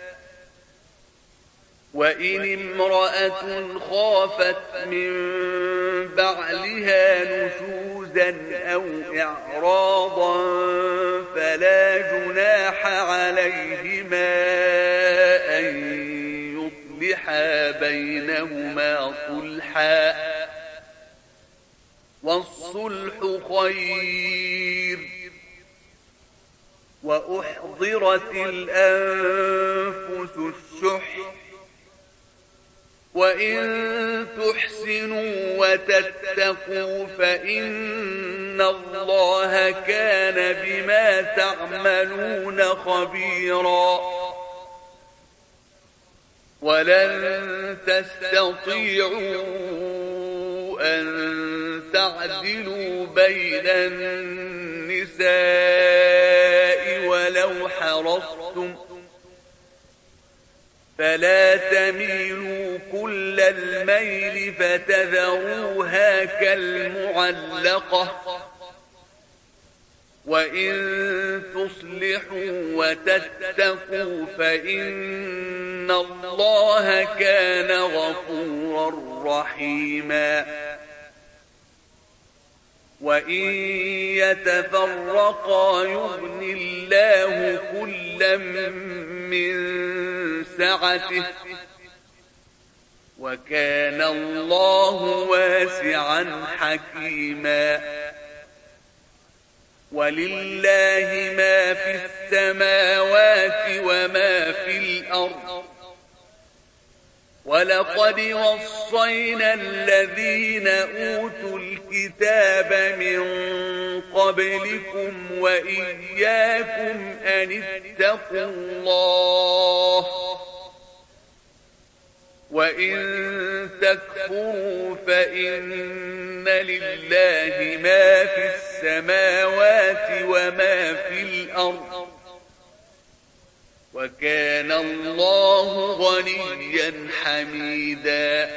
وإن امرأة خافت من بعلها نشوزا أو إعراضا فلا جناح عليهما أن يصلحا بينهما صلحا والصلح خير وأحضرت الأنفس الشح وإن تحسنوا وتتقوا فإن الله كان بما تعملون خبيرا ولن تستطيعوا أن تعدلوا بين النساء ولو حرصتم فلا تميلوا كل الميل فتذروها كالمعلقة وإن تصلحوا وتتقوا فإن الله كان غفورا رحيما وإن يتفرقا يغن الله كلا من سعته وكان الله واسعا حكيما ولله ما في السماوات وما في الأرض ولقد وصينا الذين أوتوا الكتاب من قبلكم وإياكم أن اتقوا الله وإن تكفروا فإن لله ما في السماوات وما في الأرض وكان الله غنيا حميدا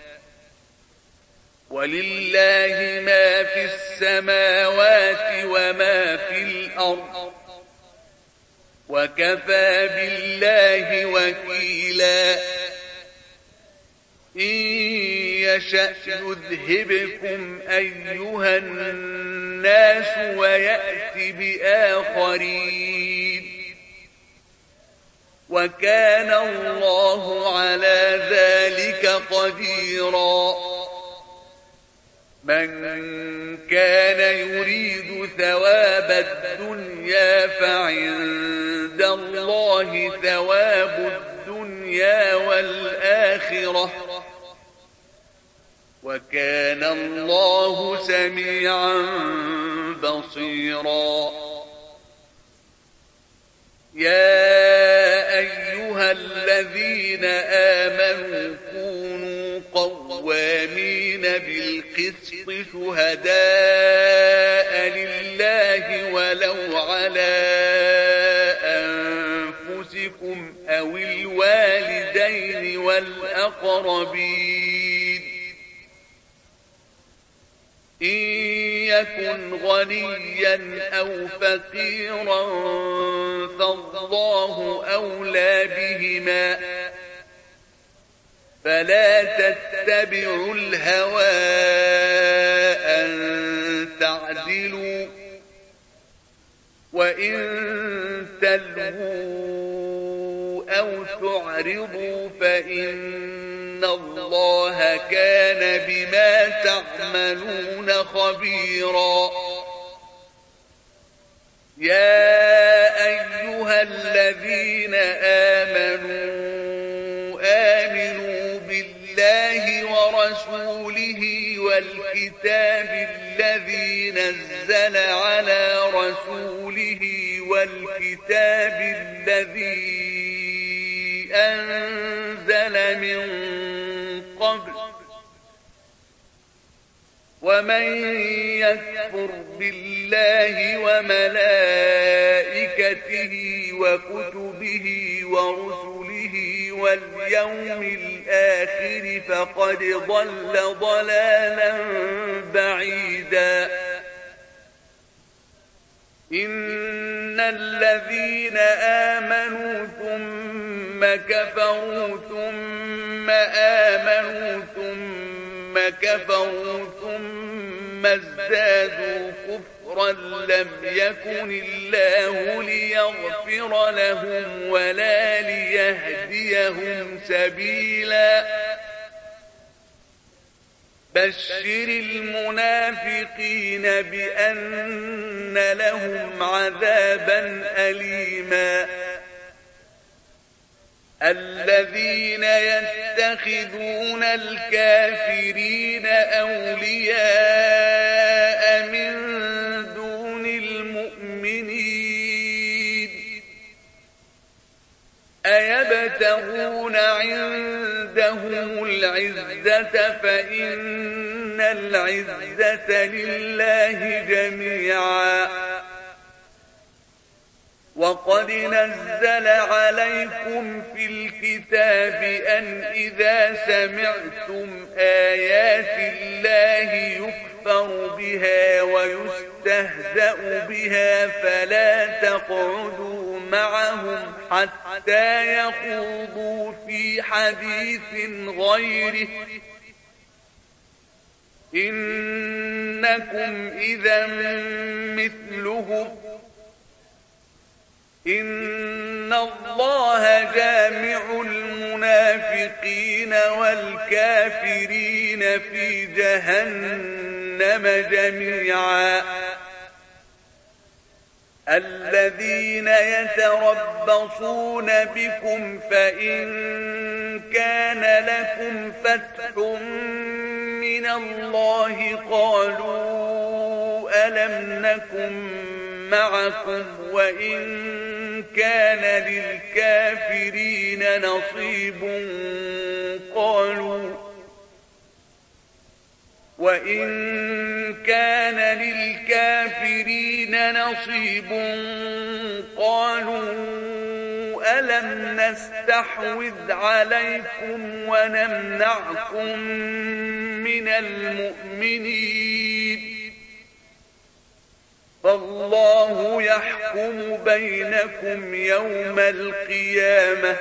ولله ما في السماوات وما في الأرض وكفى بالله وكيلا إن يشأ يذهبكم أيها الناس ويأتي بآخرين وكان الله على ذلك قديرا من كان يريد ثواب الدنيا فعند الله ثواب الدنيا والآخرة وكان الله سميعا بصيرا. يا أيها الذين آمنوا كونوا قوامين بالقسط شهداء لله ولو على أنفسكم أو الوالدين والأقربين إن يكن غنيا أو فقيرا فالله أولى بهما فلا تتبعوا الهوى أن تعدلوا وإن تلووا أو تعرضوا فإن الله كان بما تعملون خبيرا. يا أيها الذين آمنوا آمنوا بالله ورسوله والكتاب الذي نزل على رسوله والكتاب الذي أنزل من قبل ومن يكفر بالله وملائكته وكتبه ورسله واليوم الآخر فقد ضل ضلالا بعيدا. إن الذين آمنوا ثم كفروا ثم آمنوا ثم كفروا ثم ازدادوا كفرا لم يكن الله ليغفر لهم ولا ليهديهم سبيلا. بشر المنافقين بأن لهم عذابا أليما. الذين يتخذون الكافرين أولياء من دون المؤمنين أيبتغون عندهم العزة فإن العزة لله جميعا. وقد نزل عليكم في الكتاب أن إذا سمعتم آيات الله يكفر بها ويستهزأ بها فلا تقعدوا معهم حتى يخوضوا في حديث غيره إنكم إذا مثلهم إن الله جامع المنافقين والكافرين في جهنم جميعا. الذين يتربصون بكم فإن كان لكم فتح من الله قالوا ألم نكن معكم وإن كان للكافرين نصيب قالوا وإن كان للكافرين نصيب قالوا ألم نستحوذ عليكم ونمنعكم من المؤمنين فالله يحكم بينكم يوم القيامة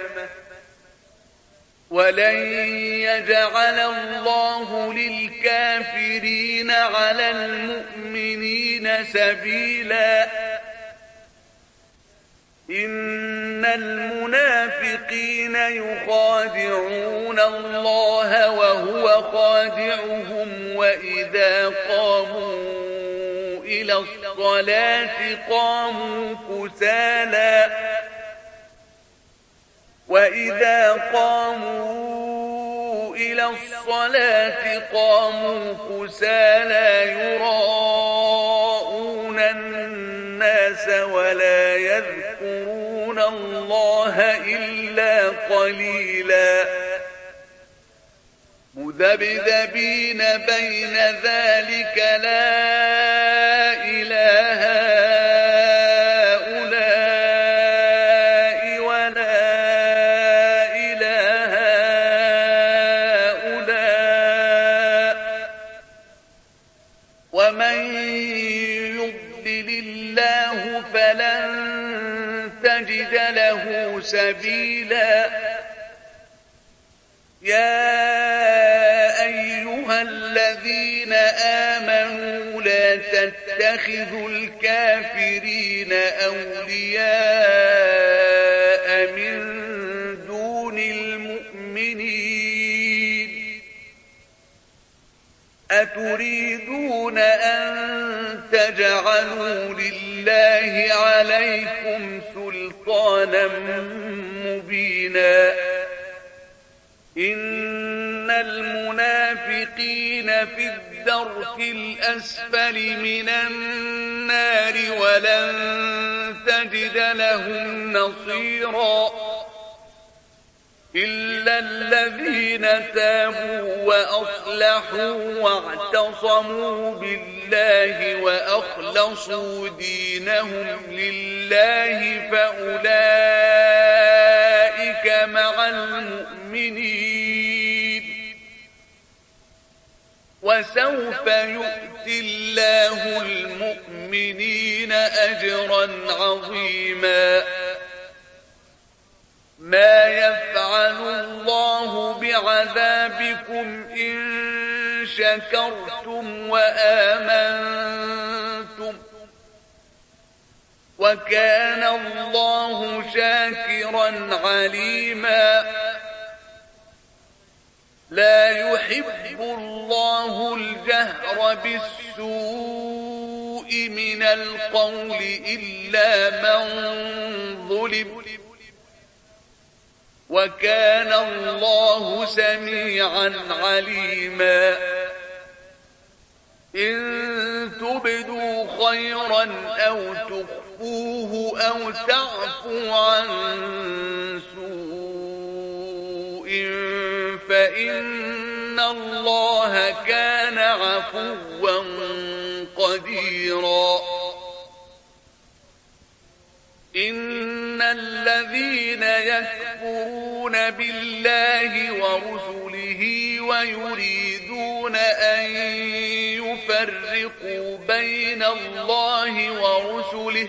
ولن يجعل الله للكافرين على المؤمنين سبيلا. إن المنافقين يخادعون الله وهو خادعهم وإذا قاموا إلى الصلاة قاموا كسالى وإذا قاموا إلى الصلاة قاموا كسالى يراءون الناس ولا يذكرون الله إلا قليلا مذبذبين بين ذلك لا إله هؤلاء ولا إله هؤلاء ومن يضلل الله فلن تجد له سبيلا يا أيها الذين آمنوا لا تتخذوا الكافرين أولياء من دون المؤمنين أتريدون أن تجعلوا لله عليكم سلطانا مبينا إن المنافقين في الدرك الأسفل من النار ولن تجد لهم نصيرا إلا الذين تابوا وأصلحوا واعتصموا بالله وأخلصوا دينهم لله فأولئك مع المؤمنين وسوف يؤتي الله المؤمنين أجرا عظيما ما يفعل الله بعذابكم إن شكرتم وآمنتم وكان الله شاكرا عليما لا يحب الله الجهر بالسوء من القول إلا من ظلم وكان الله سميعا عليما إن تبدوا خيرا أو تخفوه أو تعفوا عن سوء فإن الله كان عفوا قديرا إن الذين يكفرون بالله ورسله ويريدون أن يفرقوا بين الله ورسله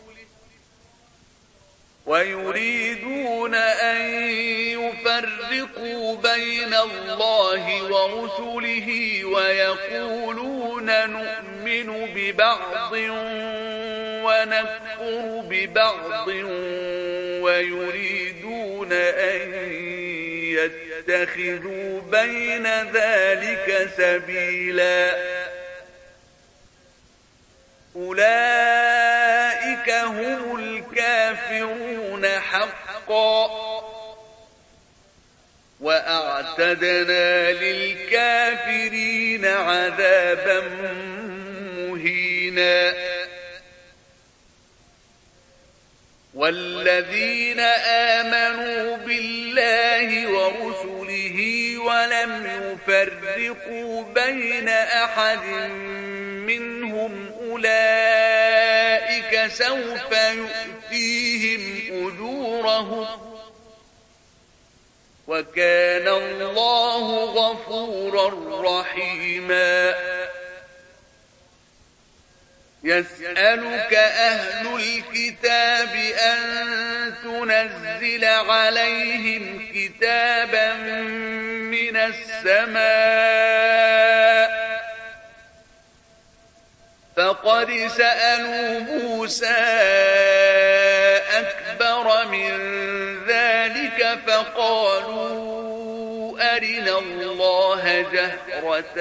ويريدون أن يفرقوا بين الله ورسله ويقولون نؤمن ببعض ونكفر ببعض ويريدون أن يتخذوا بين ذلك سبيلا أولئك هم الكافرون حقا وأعتدنا للكافرين عذابا مهينا والذين آمنوا بالله ورسله ولم يفرقوا بين أحد منهم أولئك سوف يؤتيهم أجورهم وكان الله غفورا رحيما يسألك أهل الكتاب أن تنزل عليهم كتابا من السماء فقد سألوا موسى أكبر قالوا أرنا الله جهرة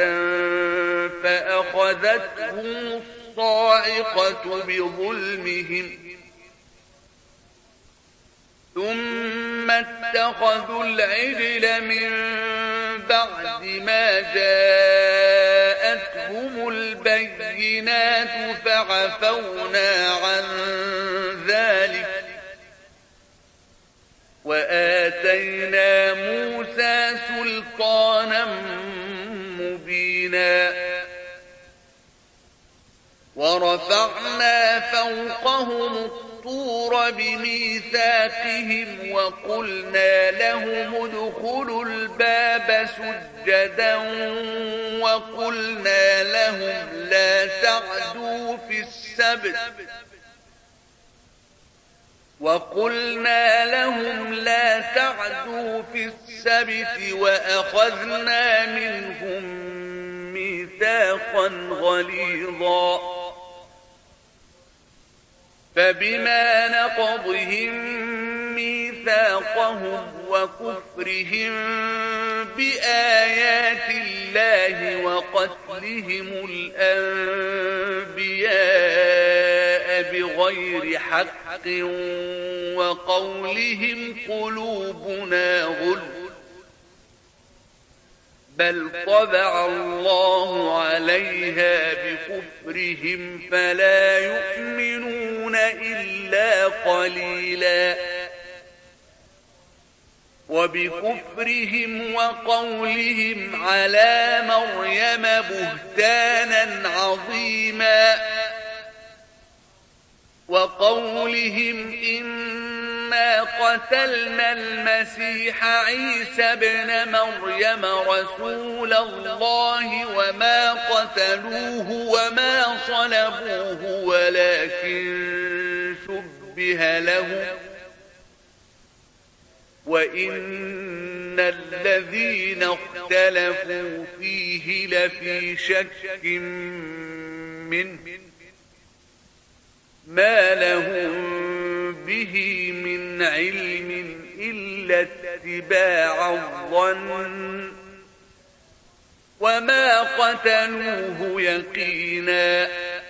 فأخذتهم الصاعقة بظلمهم ثم اتخذوا العجل من بعد ما جاءتهم البينات فعفونا عن ذلك وآتينا موسى سلطانا مبينا ورفعنا فوقهم الطور بميثاقهم وقلنا لهم ادخلوا الباب سجدا وقلنا لهم لا تعدوا في السبت وقلنا لهم لا تعدوا في السبت وأخذنا منهم ميثاقا غليظا فبما نقضهم ميثاقهم وكفرهم بآيات الله وقتلهم الأنبياء بغير حق وقولهم قلوبنا غلف بل طبع الله عليها بكفرهم فلا يؤمنون إلا قليلا وبكفرهم وقولهم على مريم بهتانا عظيما وقولهم إنا قتلنا المسيح عيسى ابن مريم رسول الله وما قتلوه وما صلبوه ولكن شبه لهم وإن الذين اختلفوا فيه لفي شك منه ما لهم به من علم إلا اتباع الظن وما قتلوه يقينا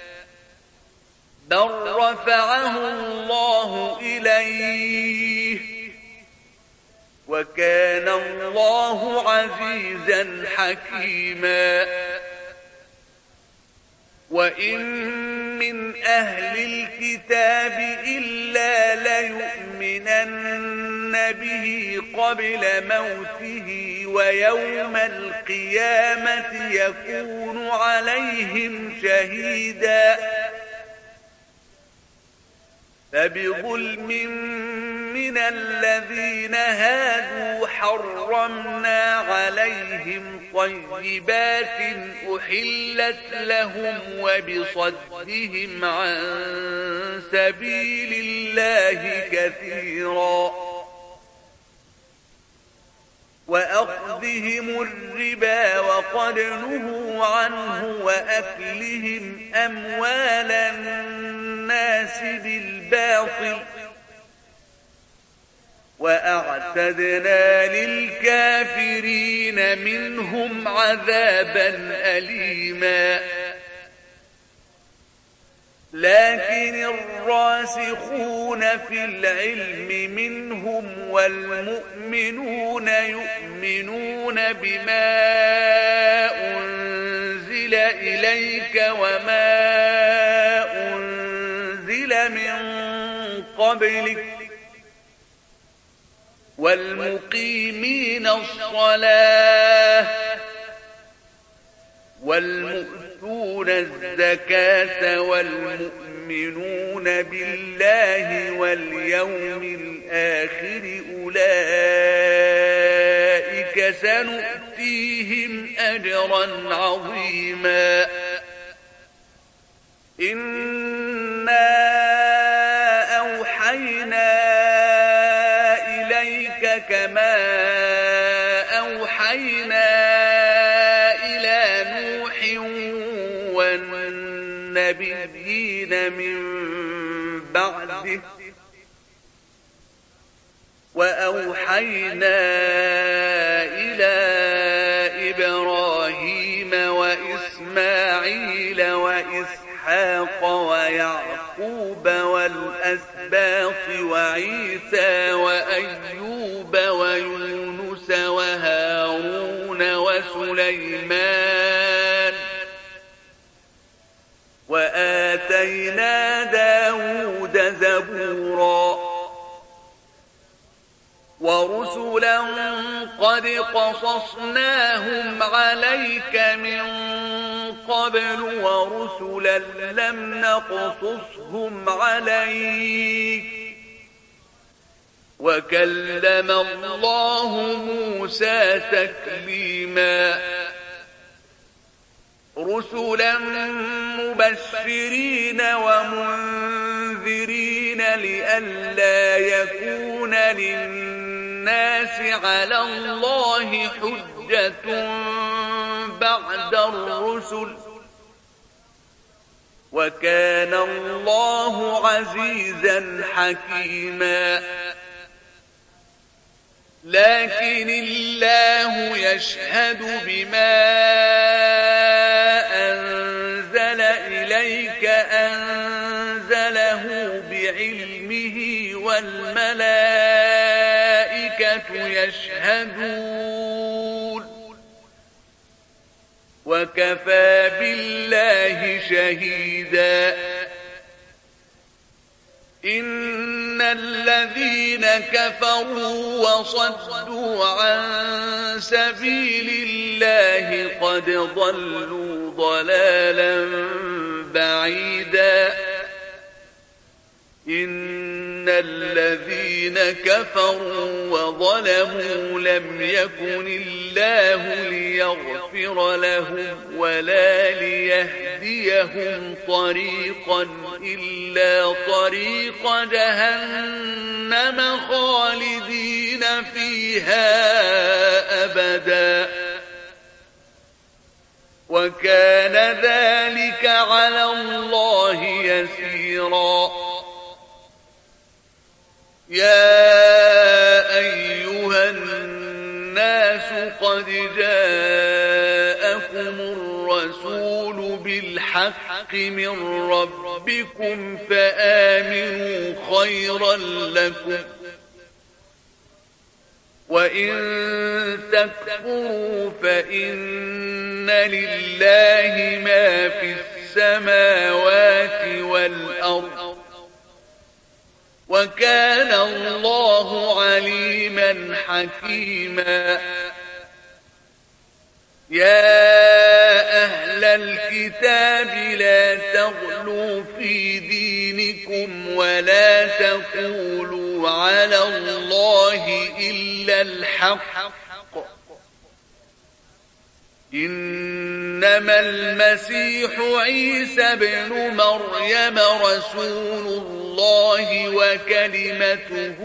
بل رفعه الله إليه وكان الله عزيزا حكيما وإن من أهل الكتاب إلا ليؤمنن به قبل موته ويوم القيامة يكون عليهم شهيدا فبظلم من الذين هادوا حرمنا عليهم طيبات أحلت لهم وبصدهم عن سبيل الله كثيرا وأخذهم الربا وقد نهوا عنه وأكلهم أموال الناس بالباطل وأعتدنا للكافرين منهم عذابا أليما لكن الراسخون في العلم منهم والمؤمنون يؤمنون بما أنزل إليك وما أنزل من قبلك والمقيمين الصلاة والمؤتون الزكاة والمؤمنون بالله واليوم الآخر أولئك سنؤتيهم أجرا عظيما إنا أوحينا كما أوحينا إلى نوح والنبيين من بعده وأوحينا إلى إبراهيم وإسماعيل وإسحاق ويعقوب والأسباط وعيسى وأيوب ويونس وهارون وسليمان وآتينا داود زبورا ورسلا قد قصصناهم عليك من قبل ورسلا لم نقصصهم عليك وكلم الله موسى تكليما رسلا مبشرين ومنذرين لئلا يكون للناس على الله حجة بعد الرسل وكان الله عزيزا حكيما لكن الله يشهد بما أنزل إليك أنزله بعلمه والملائكة يشهدون وكفى بالله شهيدا إن الذين كفروا وصدوا عن سبيل الله قد ضلوا ضلالا بعيدا إن الذين كفروا وظلموا لم يكن الله ليغفر لهم ولا ليهديهم طريقا إلا طريق جهنم خالدين فيها أبدا وكان ذلك على الله يسيرا يا أيها الناس قد جاءكم الرسول بالحق من ربكم فآمنوا خيرا لكم وإن تكفروا فإن لله ما في السماوات والأرض وكان الله عليما حكيما يا أهل الكتاب لا تغلوا في دينكم ولا تقولوا على الله إلا الحق إنما المسيح عيسى بن مريم رسول الله وكلمته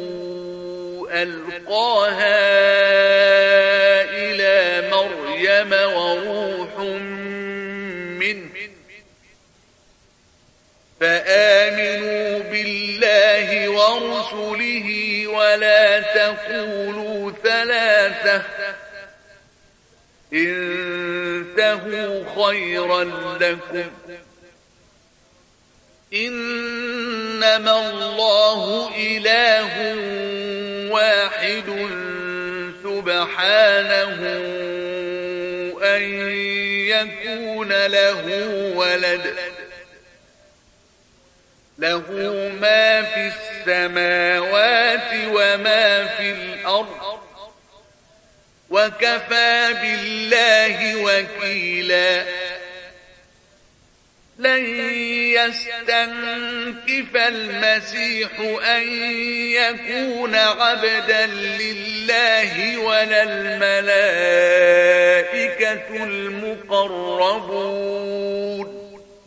ألقاها إلى مريم وروح منه فآمنوا بالله ورسله ولا تقولوا ثلاثة انتهوا خيرا لكم إنما الله إله واحد سبحانه أن يكون له ولد له ما في السماوات وما في الأرض وكفى بالله وكيلا لن يستنكف المسيح أن يكون عبدا لله ولا الملائكة المقربون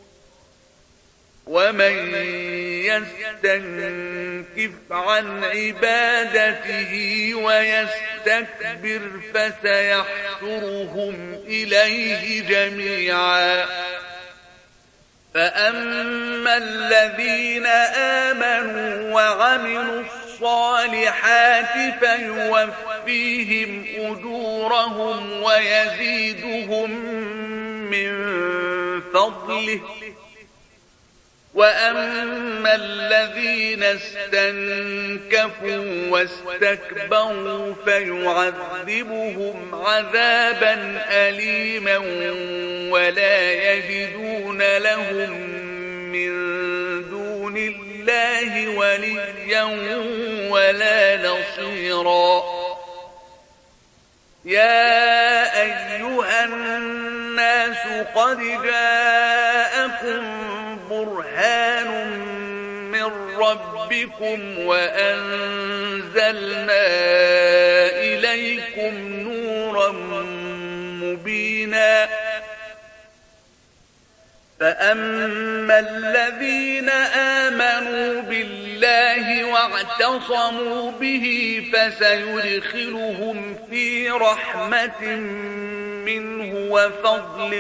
ومن يستنكف عن عبادته ويستكبر فسيحشرهم إليه جميعا فأما الذين آمنوا وعملوا الصالحات الصالحات فيوفيهم أجورهم ويزيدهم من فضله. وأما الذين استنكفوا واستكبروا فيعذبهم عذابا أليما ولا يجدون لهم من دون الله وليا ولا نصيرا. يا أيها الناس قد جاءكم برهان من ربكم وأنزلنا إليكم نورا مبينا. فأما الذين آمنوا بالله واعتصموا به فسيدخلهم في رحمة منه وفضل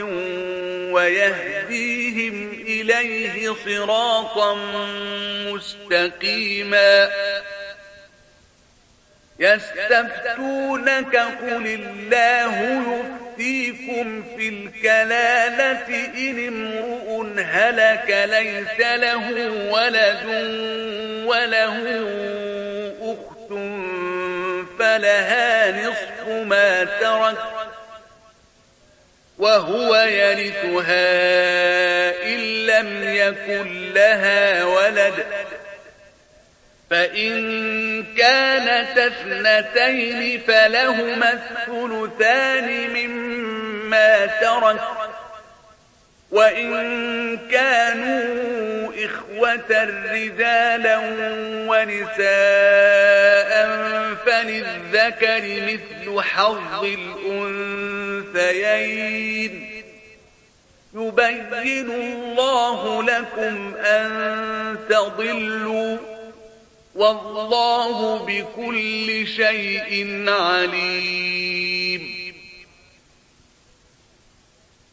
ويهديهم إليه صراطا مستقيما. يستفتونك قل الله يفتيكم في الكلالة إن امرؤ هلك ليس له ولد وله أخت فلها نصف ما ترك وهو يرثها إن لم يكن لها ولد. فإن كانت اثنتين فلهما الثلثان مما ترك. وإن كانوا إخوة رجالا ونساء فللذكر مثل حظ الأنثيين. يبين الله لكم أن تضلوا والله بكل شيء عليم.